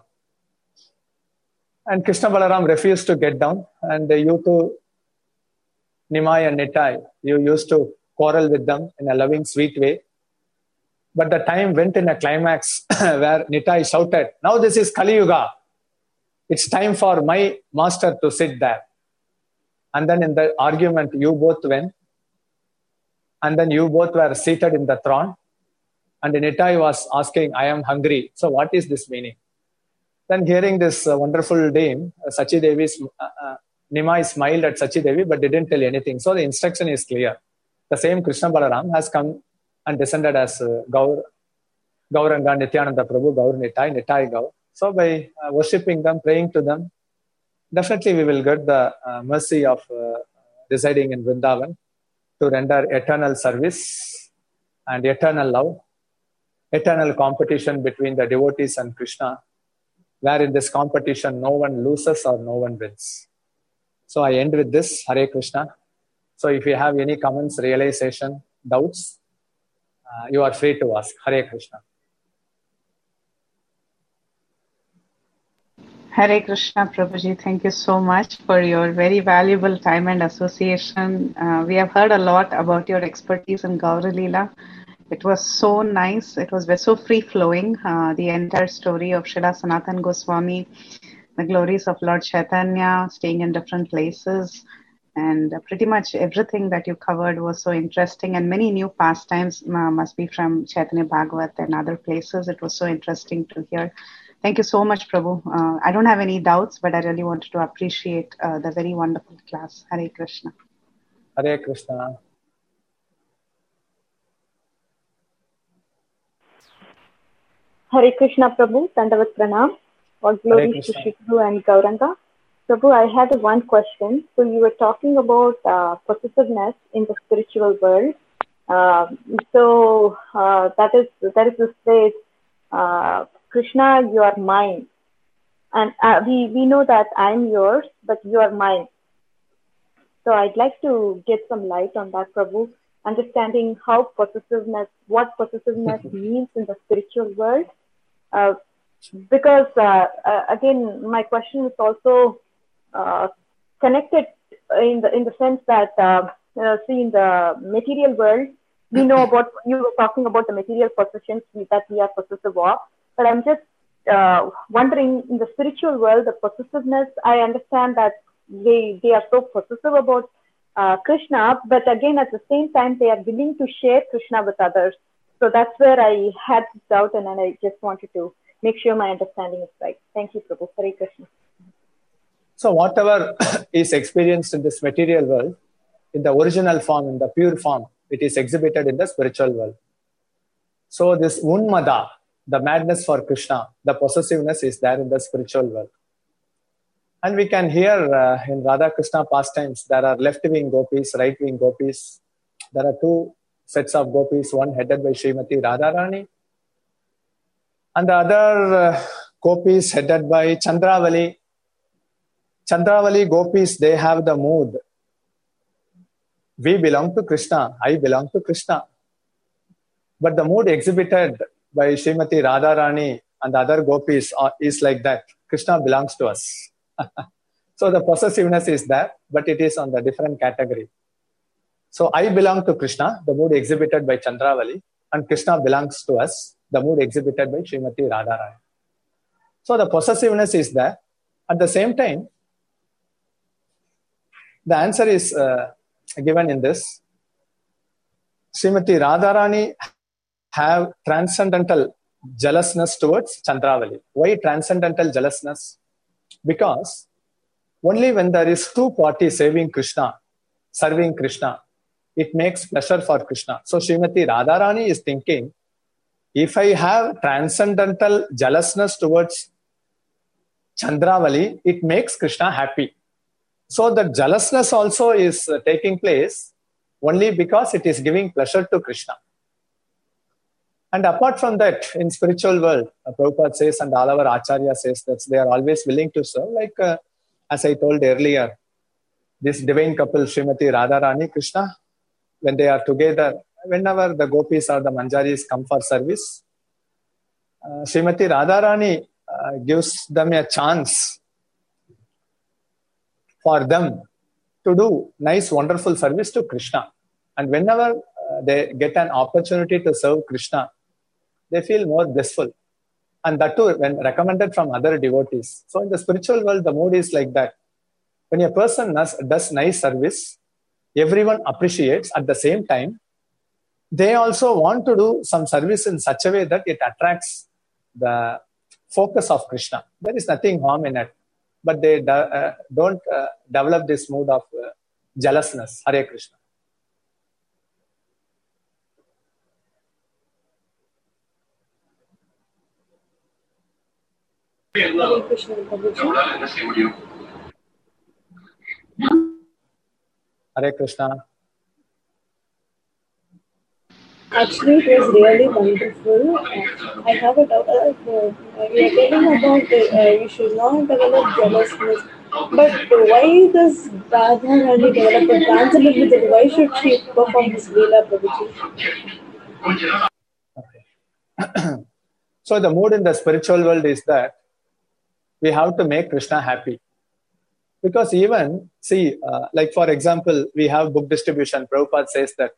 S3: And Krishna Balaram refused to get down. And you two, Nimai and Nitai, you used to quarrel with them in a loving, sweet way. But the time went in a climax where Nitai shouted, now this is Kali Yuga. It's time for my master to sit there. And then in the argument, you both went. And then you both were seated in the throne. And Nitai was asking, I am hungry. So what is this meaning? Then hearing this uh, wonderful dame, uh, Sachi Devi, uh, uh, Nimai smiled at Sachi Devi but didn't tell anything. So the instruction is clear. The same Krishna Balaram has come and descended as uh, Gaur, Gauranga, Nityananda Prabhu, Gaur Nitai, Nitai Gaur. So by uh, worshipping them, praying to them, definitely we will get the uh, mercy of uh, residing in Vrindavan to render eternal service and eternal love, eternal competition between the devotees and Krishna, where in this competition no one loses or no one wins. So I end with this, Hare Krishna. So if you have any comments, realization, doubts, uh, you are free to ask. Hare Krishna.
S1: Hare Krishna, Prabhuji. Thank you so much for your very valuable time and association. Uh, we have heard a lot about your expertise in Gaura Leela. It was so nice. It was so free-flowing. Uh, the entire story of Srila Sanatan Goswami, the glories of Lord Chaitanya, staying in different places, and uh, pretty much everything that you covered was so interesting. And many new pastimes uh, must be from Chaitanya Bhagavat and other places. It was so interesting to hear. Thank you so much, Prabhu. Uh, I don't have any doubts, but I really wanted to appreciate uh, the very wonderful class. Hare Krishna.
S3: Hare Krishna.
S4: Hare Krishna, Prabhu. Dandavat Pranam. All glories to Shri Guru and Gauranga. Prabhu, I had one question. So you were talking about uh, possessiveness in the spiritual world. Uh, so uh, that is that is the phrase, uh, Krishna, you are mine. And uh, we, we know that I'm yours, but you are mine. So I'd like to get some light on that, Prabhu, understanding how possessiveness, what possessiveness means in the spiritual world. Uh, because, uh, uh, again, my question is also uh, connected in the in the sense that, uh, uh, see, in the material world, we know about, you were talking about the material possessions that we are possessive of, but I'm just uh, wondering, in the spiritual world, the possessiveness, I understand that they, they are so possessive about uh, Krishna, but again, at the same time, they are willing to share Krishna with others. So that's where I had this doubt, and I just wanted to make sure my understanding is right. Thank you, Prabhu. Hare Krishna.
S3: So whatever is experienced in this material world, in the original form, in the pure form, it is exhibited in the spiritual world. So this unmada, the madness for Krishna, the possessiveness is there in the spiritual world. And we can hear uh, in Radha Krishna pastimes, there are left-wing gopis, right-wing gopis. There are two sets of gopis, one headed by Srimati Radharani, and the other uh, gopis headed by Chandravali. Chandravali gopis, they have the mood. We belong to Krishna, I belong to Krishna. But the mood exhibited by Srimati Radharani and the other gopis are, is like that. Krishna belongs to us. So the possessiveness is there, but it is on the different category. So I belong to Krishna, the mood exhibited by Chandravali, and Krishna belongs to us, the mood exhibited by Srimati Radharani. So the possessiveness is there. At the same time, the answer is uh, given in this. Srimati Radharani have transcendental jealousness towards Chandravali. Why transcendental jealousness? Because only when there is two parties serving Krishna, serving Krishna, it makes pleasure for Krishna. So Srimati Radharani is thinking, if I have transcendental jealousness towards Chandravali, it makes Krishna happy. So the jealousness also is uh, taking place only because it is giving pleasure to Krishna. And apart from that, in spiritual world, uh, Prabhupada says and all our Acharya says that they are always willing to serve. Like uh, as I told earlier, this divine couple, Srimati Radharani Krishna, when they are together, whenever the gopis or the manjaris come for service, uh, Srimati Radharani uh, gives them a chance for them to do nice, wonderful service to Krishna. And whenever uh, they get an opportunity to serve Krishna, they feel more blissful. And that too, when recommended from other devotees. So in the spiritual world, the mood is like that. When a person does, does nice service, everyone appreciates. At the same time, they also want to do some service in such a way that it attracts the focus of Krishna. There is nothing harm in it. But they do, uh, don't uh, develop this mood of uh, jealousness. Hare Krishna.
S4: Hare Krishna, Prabhuji.
S3: Hare Krishna.
S4: Actually, it was really wonderful. Uh, I have a doubt. Uh, uh, you are telling about uh, you should not develop jealousness. But why does Radha Rani develop a transcendental? Why should she perform this Leela, Prabhuji?
S3: Okay. So the mood in the spiritual world is that we have to make Krishna happy. Because even, see, uh, like for example, we have book distribution. Prabhupada says that,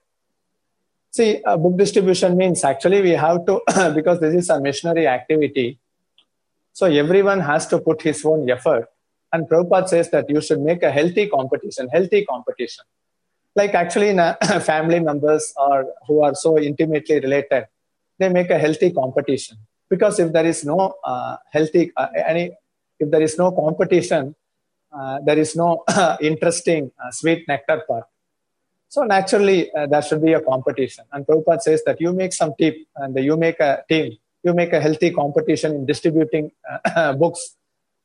S3: see, uh, book distribution means actually we have to, because this is a missionary activity, so everyone has to put his own effort. And Prabhupada says that you should make a healthy competition, healthy competition. Like actually in a family members or who are so intimately related, they make a healthy competition. Because if there is no uh, healthy, uh, any, if there is no competition, uh, there is no interesting uh, sweet nectar part. So naturally, uh, there should be a competition. And Prabhupada says that you make some team and you make a team, you make a healthy competition in distributing uh, books.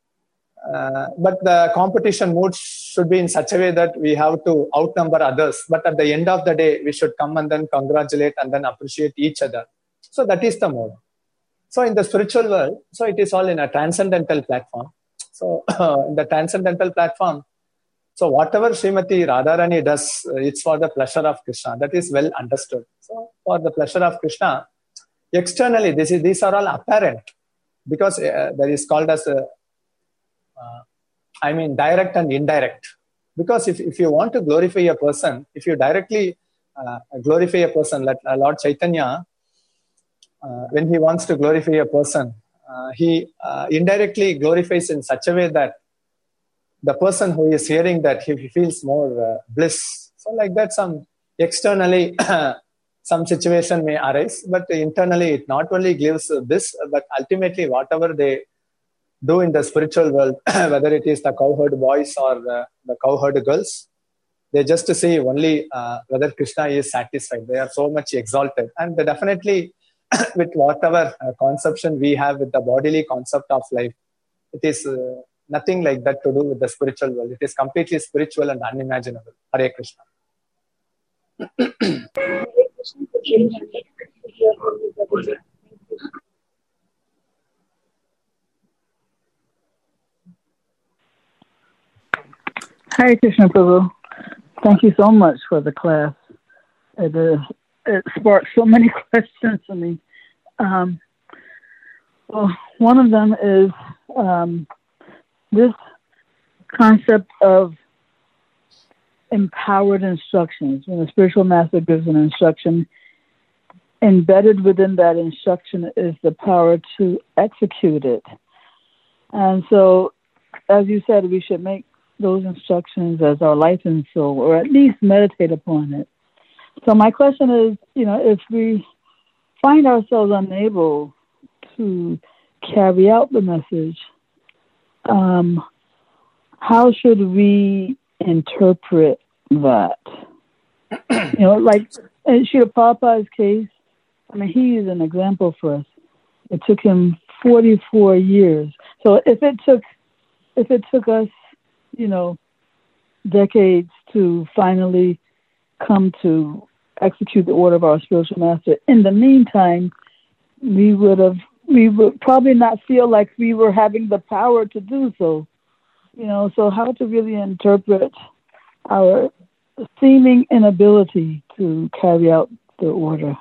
S3: Uh, but the competition mood should be in such a way that we have to outnumber others. But at the end of the day, we should come and then congratulate and then appreciate each other. So that is the mode. So in the spiritual world, so it is all in a transcendental platform. So in the transcendental platform, so whatever Srimati Radharani does, uh, it's for the pleasure of Krishna. That is well understood. So for the pleasure of Krishna, externally, this is, these are all apparent. Because uh, that is called as, a, uh, I mean, direct and indirect. Because if, if you want to glorify a person, if you directly uh, glorify a person, like uh, Lord Chaitanya, uh, when he wants to glorify a person, uh, he uh, indirectly glorifies in such a way that the person who is hearing that, he feels more uh, bliss. So like that, some externally, some situation may arise, but internally it not only gives this, but ultimately whatever they do in the spiritual world, whether it is the cowherd boys or uh, the cowherd girls, they just see only uh, whether Krishna is satisfied. They are so much exalted. And they definitely, with whatever uh, conception we have with the bodily concept of life, it is uh, nothing like that to do with the spiritual world. It is completely spiritual and unimaginable. Hare Krishna.
S5: Hare Krishna, Prabhu. Thank you so much for the class. It, uh, it sparked so many questions for me. Um, well, one of them is um, this concept of empowered instructions. When a spiritual master gives an instruction, embedded within that instruction is the power to execute it. And so, as you said, we should make those instructions as our life and soul, or at least meditate upon it. So my question is, you know, if we find ourselves unable to carry out the message, um, how should we interpret that? You know, like in Srila Prabhupada's case, I mean, he is an example for us. It took him forty-four years. So if it took, if it took us, you know, decades to finally come to execute the order of our spiritual master, in the meantime, we would have, we would probably not feel like we were having the power to do so. You know, so how to really interpret our seeming inability to carry out the order?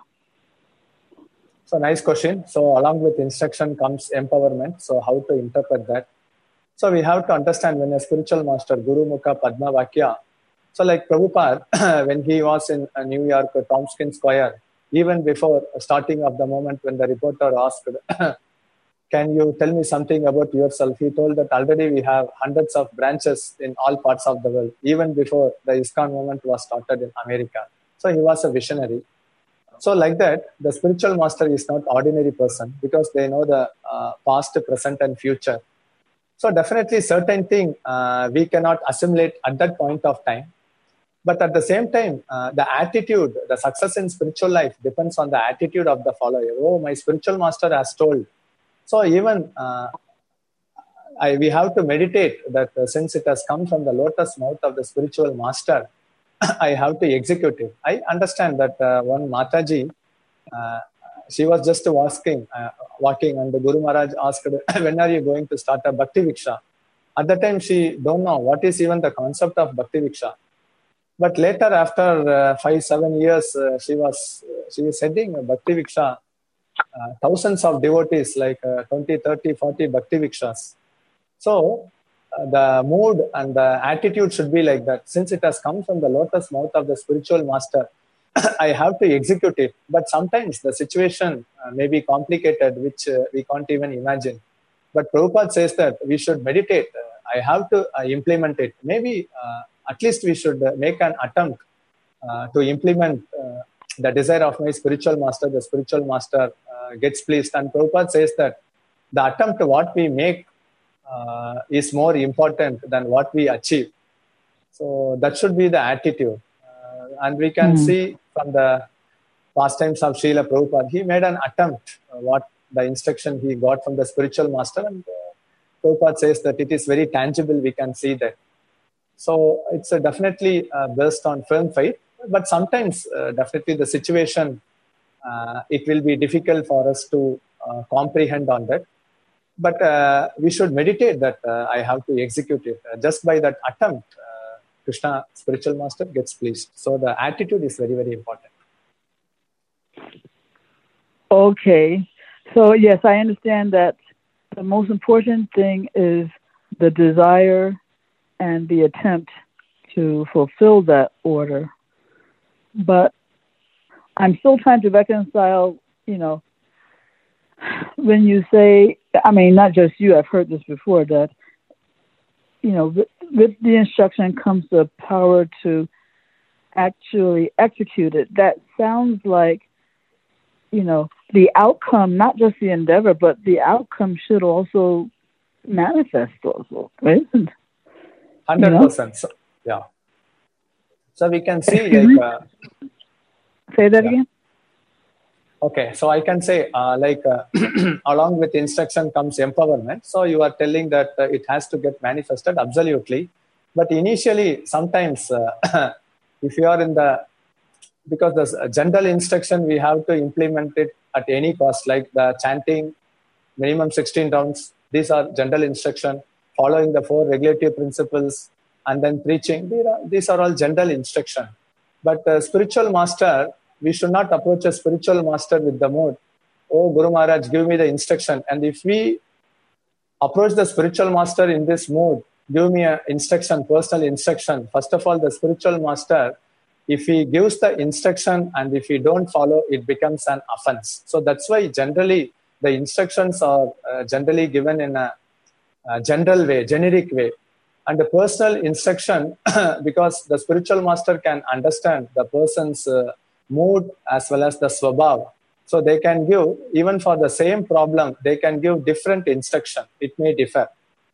S3: So nice question. So along with instruction comes empowerment. So how to interpret that? So we have to understand when a spiritual master, Guru Mukha Padma Vakya, so like Prabhupada, when he was in New York, Tompkins Square, even before starting of the moment when the reporter asked, can you tell me something about yourself? He told that already we have hundreds of branches in all parts of the world, even before the ISKCON movement was started in America. So he was a visionary. So like that, the spiritual master is not ordinary person because they know the uh, past, present and future. So definitely certain thing uh, we cannot assimilate at that point of time. But at the same time, uh, the attitude, the success in spiritual life depends on the attitude of the follower. Oh, my spiritual master has told. So even uh, I, we have to meditate that uh, since it has come from the lotus mouth of the spiritual master, I have to execute it. I understand that uh, one Mataji, uh, she was just walking, uh, walking and the Guru Maharaj asked, when are you going to start a Bhakti Viksha? At the time, she don't know what is even the concept of Bhakti Viksha. But later, after uh, five, seven years, uh, she was she is heading a Bhakti Viksha. Uh, thousands of devotees, like uh, twenty, thirty, forty Bhakti Vikshas. So uh, the mood and the attitude should be like that. Since it has come from the lotus mouth of the spiritual master, I have to execute it. But sometimes the situation uh, may be complicated, which uh, we can't even imagine. But Prabhupada says that we should meditate. Uh, I have to uh, implement it. Maybe uh, at least we should uh, make an attempt uh, to implement uh, the desire of my spiritual master. The spiritual master uh, gets pleased. And Prabhupada says that the attempt what we make uh, is more important than what we achieve. So that should be the attitude. Uh, and we can mm. see from the pastimes of Srila Prabhupada, he made an attempt uh, what the instruction he got from the spiritual master, and uh, Prabhupada says that it is very tangible, we can see that. So it's uh, definitely uh, based on firm faith, but sometimes uh, definitely the situation, uh, it will be difficult for us to uh, comprehend on that. But uh, we should meditate that uh, I have to execute it. Uh, just by that attempt, uh, Krishna, spiritual master, gets pleased. So the attitude is very, very important.
S5: Okay. So, yes, I understand that the most important thing is the desire and the attempt to fulfill that order. But I'm still trying to reconcile, you know, when you say, I mean, not just you, I've heard this before, that, you know, with, with the instruction comes the power to actually execute it. That sounds like, you know, the outcome, not just the endeavor, but the outcome should also manifest also, right?
S3: one hundred percent. You know? So, yeah. So we can see
S5: Excuse
S3: like... Uh,
S5: say that
S3: yeah.
S5: again?
S3: Okay, so I can say uh, like uh, along with instruction comes empowerment. So you are telling that uh, it has to get manifested, absolutely. But initially, sometimes uh, if you are in the, because the general instruction, we have to implement it at any cost, like the chanting, minimum sixteen rounds. These are general instruction, following the four regulative principles, and then preaching. These are, these are all general instruction. But the spiritual master, we should not approach a spiritual master with the mode, oh, Guru Maharaj, give me the instruction. And if we approach the spiritual master in this mode, give me an instruction, personal instruction. First of all, the spiritual master, if he gives the instruction and if we don't follow, it becomes an offense. So that's why generally the instructions are uh, generally given in a, a general way, generic way. And the personal instruction, because the spiritual master can understand the person's uh, mood as well as the swabhav. So they can give, even for the same problem, they can give different instruction. It may differ.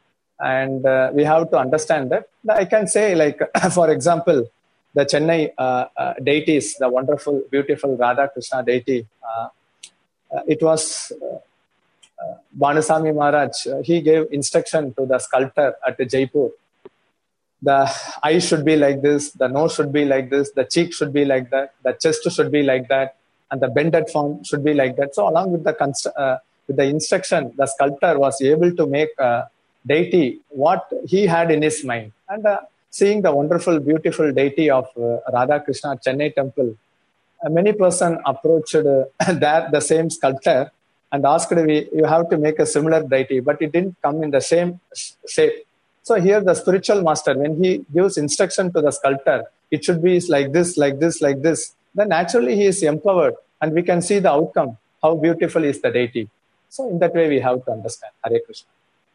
S3: And uh, we have to understand that. I can say, like, for example, the Chennai uh, uh, deities, the wonderful, beautiful Radha Krishna deity, uh, uh, it was uh, uh, Bhanusami Maharaj, uh, he gave instruction to the sculptor at Jaipur. The eye should be like this, the nose should be like this, the cheek should be like that, the chest should be like that, and the bended form should be like that. So along with the const- uh, with the instruction, the sculptor was able to make a deity what he had in his mind. And uh, seeing the wonderful, beautiful deity of uh, Radha Krishna at Chennai temple, uh, many person approached uh, that the same sculptor and asked, we, you have to make a similar deity, but it didn't come in the same shape. So here the spiritual master, when he gives instruction to the sculptor, it should be like this, like this, like this. Then naturally he is empowered and we can see the outcome. How beautiful is the deity. So in that way we have to understand. Hare Krishna.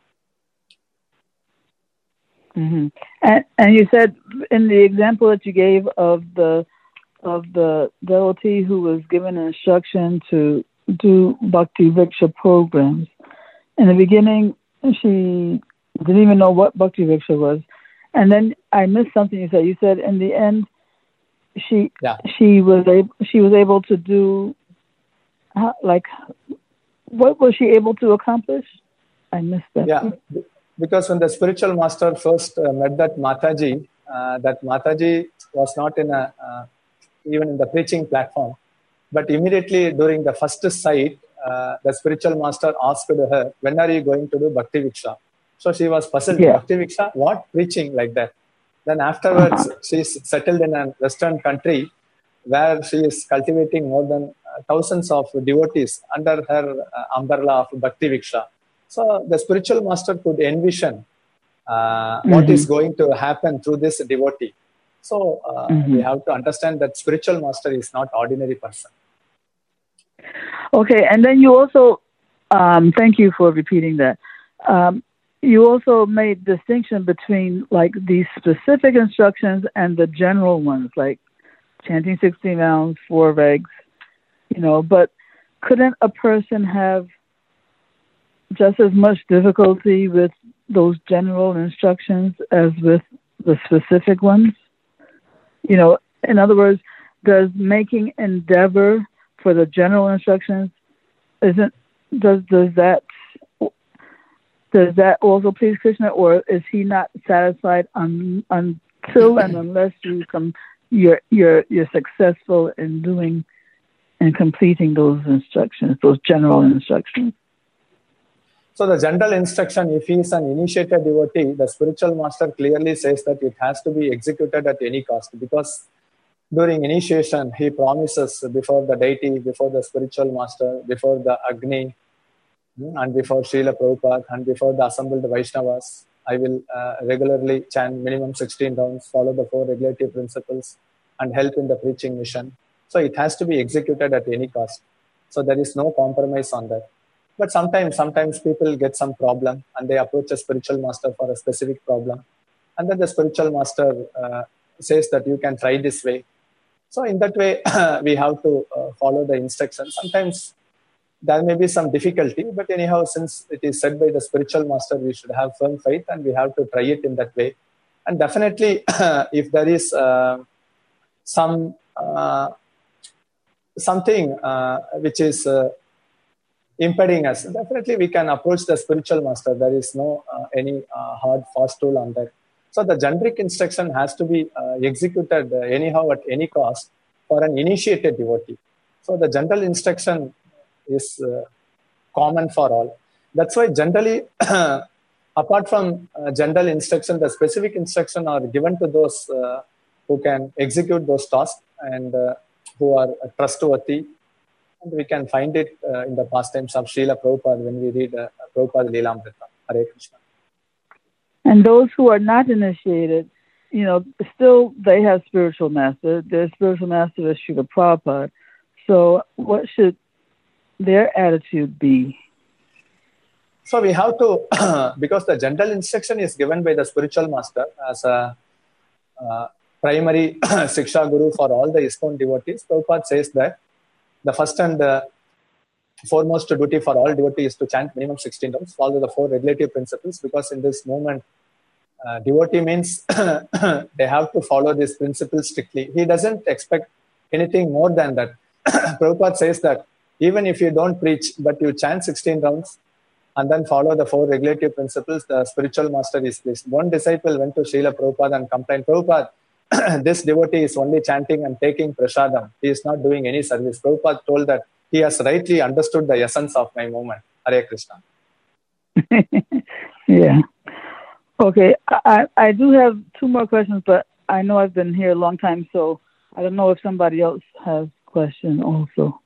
S5: Mm-hmm. And, and you said in the example that you gave of the of the devotee who was given an instruction to do Bhakti Vriksha programs, in the beginning she didn't even know what Bhakti Vriksha was, and then I missed something you said. You said in the end she
S3: yeah. she
S5: was able she was able to do how, like what was she able to accomplish? I missed that.
S3: Yeah. Because when the spiritual master first uh, met that Mataji, uh, that Mataji was not in a, uh, even in the preaching platform. But immediately during the first sight, uh, the spiritual master asked her, when are you going to do Bhakti Vriksha? So she was puzzled, yeah. Bhakti Vriksha, what? Preaching like that. Then afterwards, she's settled in a Western country where she is cultivating more than uh, thousands of devotees under her uh, umbrella of Bhakti Vriksha. So the spiritual master could envision uh,
S5: Mm-hmm.
S3: what is going to happen through this devotee. So uh,
S5: Mm-hmm.
S3: we have to understand that spiritual master is not ordinary person.
S5: Okay, and then you also, um, thank you for repeating that. Um, you also made distinction between like these specific instructions and the general ones, like chanting sixteen rounds, four regs, you know, but couldn't a person have just as much difficulty with those general instructions as with the specific ones? You know, in other words, does making endeavor for the general instructions, isn't, does, does that, does that also please Krishna, or is he not satisfied un, until and unless you come, you're, you're, you're successful in doing and completing those instructions, those general instructions?
S3: So the general instruction, if he is an initiated devotee, the spiritual master clearly says that it has to be executed at any cost, because during initiation, he promises before the deity, before the spiritual master, before the Agni, and before Srila Prabhupada, and before the assembled Vaishnavas, I will uh, regularly chant minimum sixteen rounds, follow the four regulative principles, and help in the preaching mission. So it has to be executed at any cost. So there is no compromise on that. But sometimes, sometimes people get some problem and they approach a spiritual master for a specific problem. And then the spiritual master uh, says that you can try this way. So in that way, we have to uh, follow the instructions. Sometimes there may be some difficulty, but anyhow, since it is said by the spiritual master, we should have firm faith and we have to try it in that way. And definitely, if there is uh, some uh, something uh, which is uh, impeding us, definitely we can approach the spiritual master. There is no uh, any uh, hard, fast rule on that. So the generic instruction has to be uh, executed uh, anyhow at any cost for an initiated devotee. So the general instruction is uh, common for all. That's why generally, apart from uh, general instruction, the specific instruction are given to those uh, who can execute those tasks and uh, who are trustworthy. And we can find it uh, in the pastimes of Srila Prabhupada when we read uh, Prabhupada Leelamrita. Hare Krishna.
S5: And those who are not initiated, you know, still they have spiritual master. Their spiritual master is Srila Prabhupada. So what should their attitude be?
S3: So we have to, because the general instruction is given by the spiritual master as a uh, primary Siksha Guru for all the ISKCON devotees. Prabhupada says that the first and uh, foremost duty for all devotees is to chant minimum sixteen rounds, follow the four regulative principles, because in this movement, uh, devotee means they have to follow these principles strictly. He doesn't expect anything more than that. Prabhupada says that even if you don't preach, but you chant sixteen rounds and then follow the four regulative principles, the spiritual master is pleased. One disciple went to Srila Prabhupada and complained, Prabhupada, this devotee is only chanting and taking prasadam. He is not doing any service. Prabhupada told that he has rightly understood the essence of my movement. Hare Krishna.
S5: Yeah. Okay. I, I do have two more questions, but I know I've been here a long time, so I don't know if somebody else has a question also.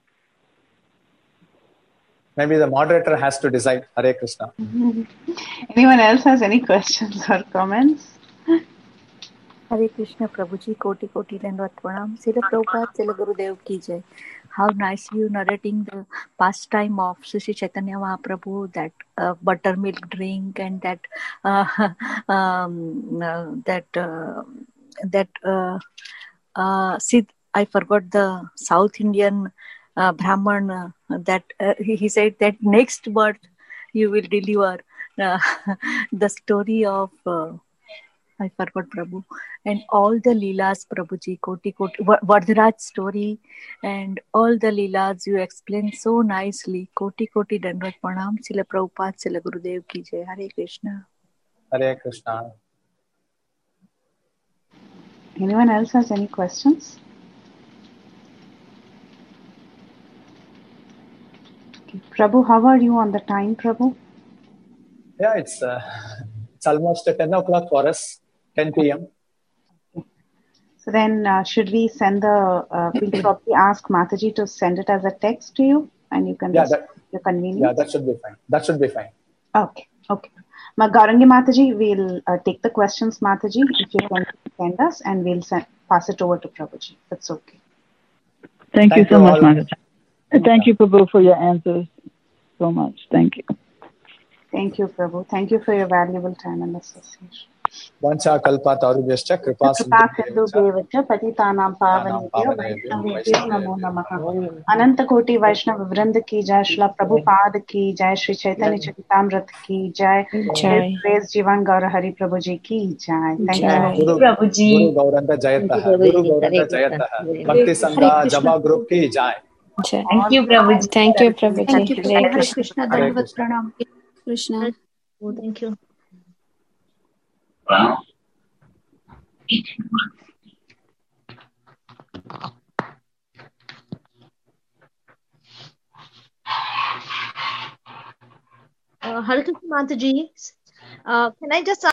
S3: Maybe the moderator has to decide. Hare Krishna.
S1: Anyone else has any questions or comments?
S6: Hare Krishna, Prabhuji, Koti Koti Dandvat Pranam. Srila Prabhupada, Srila Gurudev Ki Jai. How nicely you narrating the pastime of Sri Chaitanya Mahaprabhu, that uh, buttermilk drink and that uh, um, uh, that uh, that uh, uh, see, I forgot the South Indian uh, Brahman uh, that uh, he, he said that next birth you will deliver uh, the story of. Uh, I forgot Prabhu and all the Leelas, Prabhuji, Koti Koti, Vardharaj story and all the Leelas you explained so nicely. Koti Koti Dandvat Pranam, Srila Prabhupada, Srila Gurudev Ki Jai. Hare Krishna.
S3: Hare Krishna.
S1: Anyone else has any questions? Okay. Prabhu, how are you on the time, Prabhu?
S3: Yeah, it's uh, it's almost ten o'clock for us. ten p.m.
S1: So then uh, should we send the, uh, we'll probably ask Mataji to send it as a text to you and you can
S3: Yeah,
S1: just
S3: that,
S1: your convenience.
S3: yeah, that should be fine. That should be fine.
S1: Okay, okay. Ma Gaurangi Mataji, we'll uh, take the questions, Mataji, if you can send us, and we'll send, pass it over to Prabhuji. That's okay.
S5: Thank,
S3: Thank
S5: you so
S3: you
S5: much,
S3: all.
S5: Mataji. And thank you, Prabhu, for your answers so much. Thank you.
S1: Thank you, Prabhu. Thank you for your valuable time and association.
S3: Vancha kalpa tarubhyascha kripa
S1: कृपा
S3: sindhu
S1: Sindhu देवच पतितानां पावनेभ्यो वैष्णवेभ्यो नमो नमः। अनंत कोटि वैष्णव वृंद की जय, श्रील प्रभुपाद की जय, श्री चैतन्य चरितामृत की जय, प्रेस जीवन गौर हरि प्रभु जी की जय। थैंक यू
S3: गुरु गुरु गौरंग जयतः, गुरु गौरंग जयतः, भक्ति संघ जबा ग्रुप की जय।
S7: Thank you, Prabhuji.
S8: Thank you, Prabhuji.
S6: Thank you.
S8: Hare
S6: Hare
S8: Krishna.
S6: Krishna.
S3: Hare
S6: Dandavat
S3: Krishna.
S6: pranam.
S8: Krishna.
S6: Oh, thank you. Uh, Hare Krishna Mataji. Uh, can I just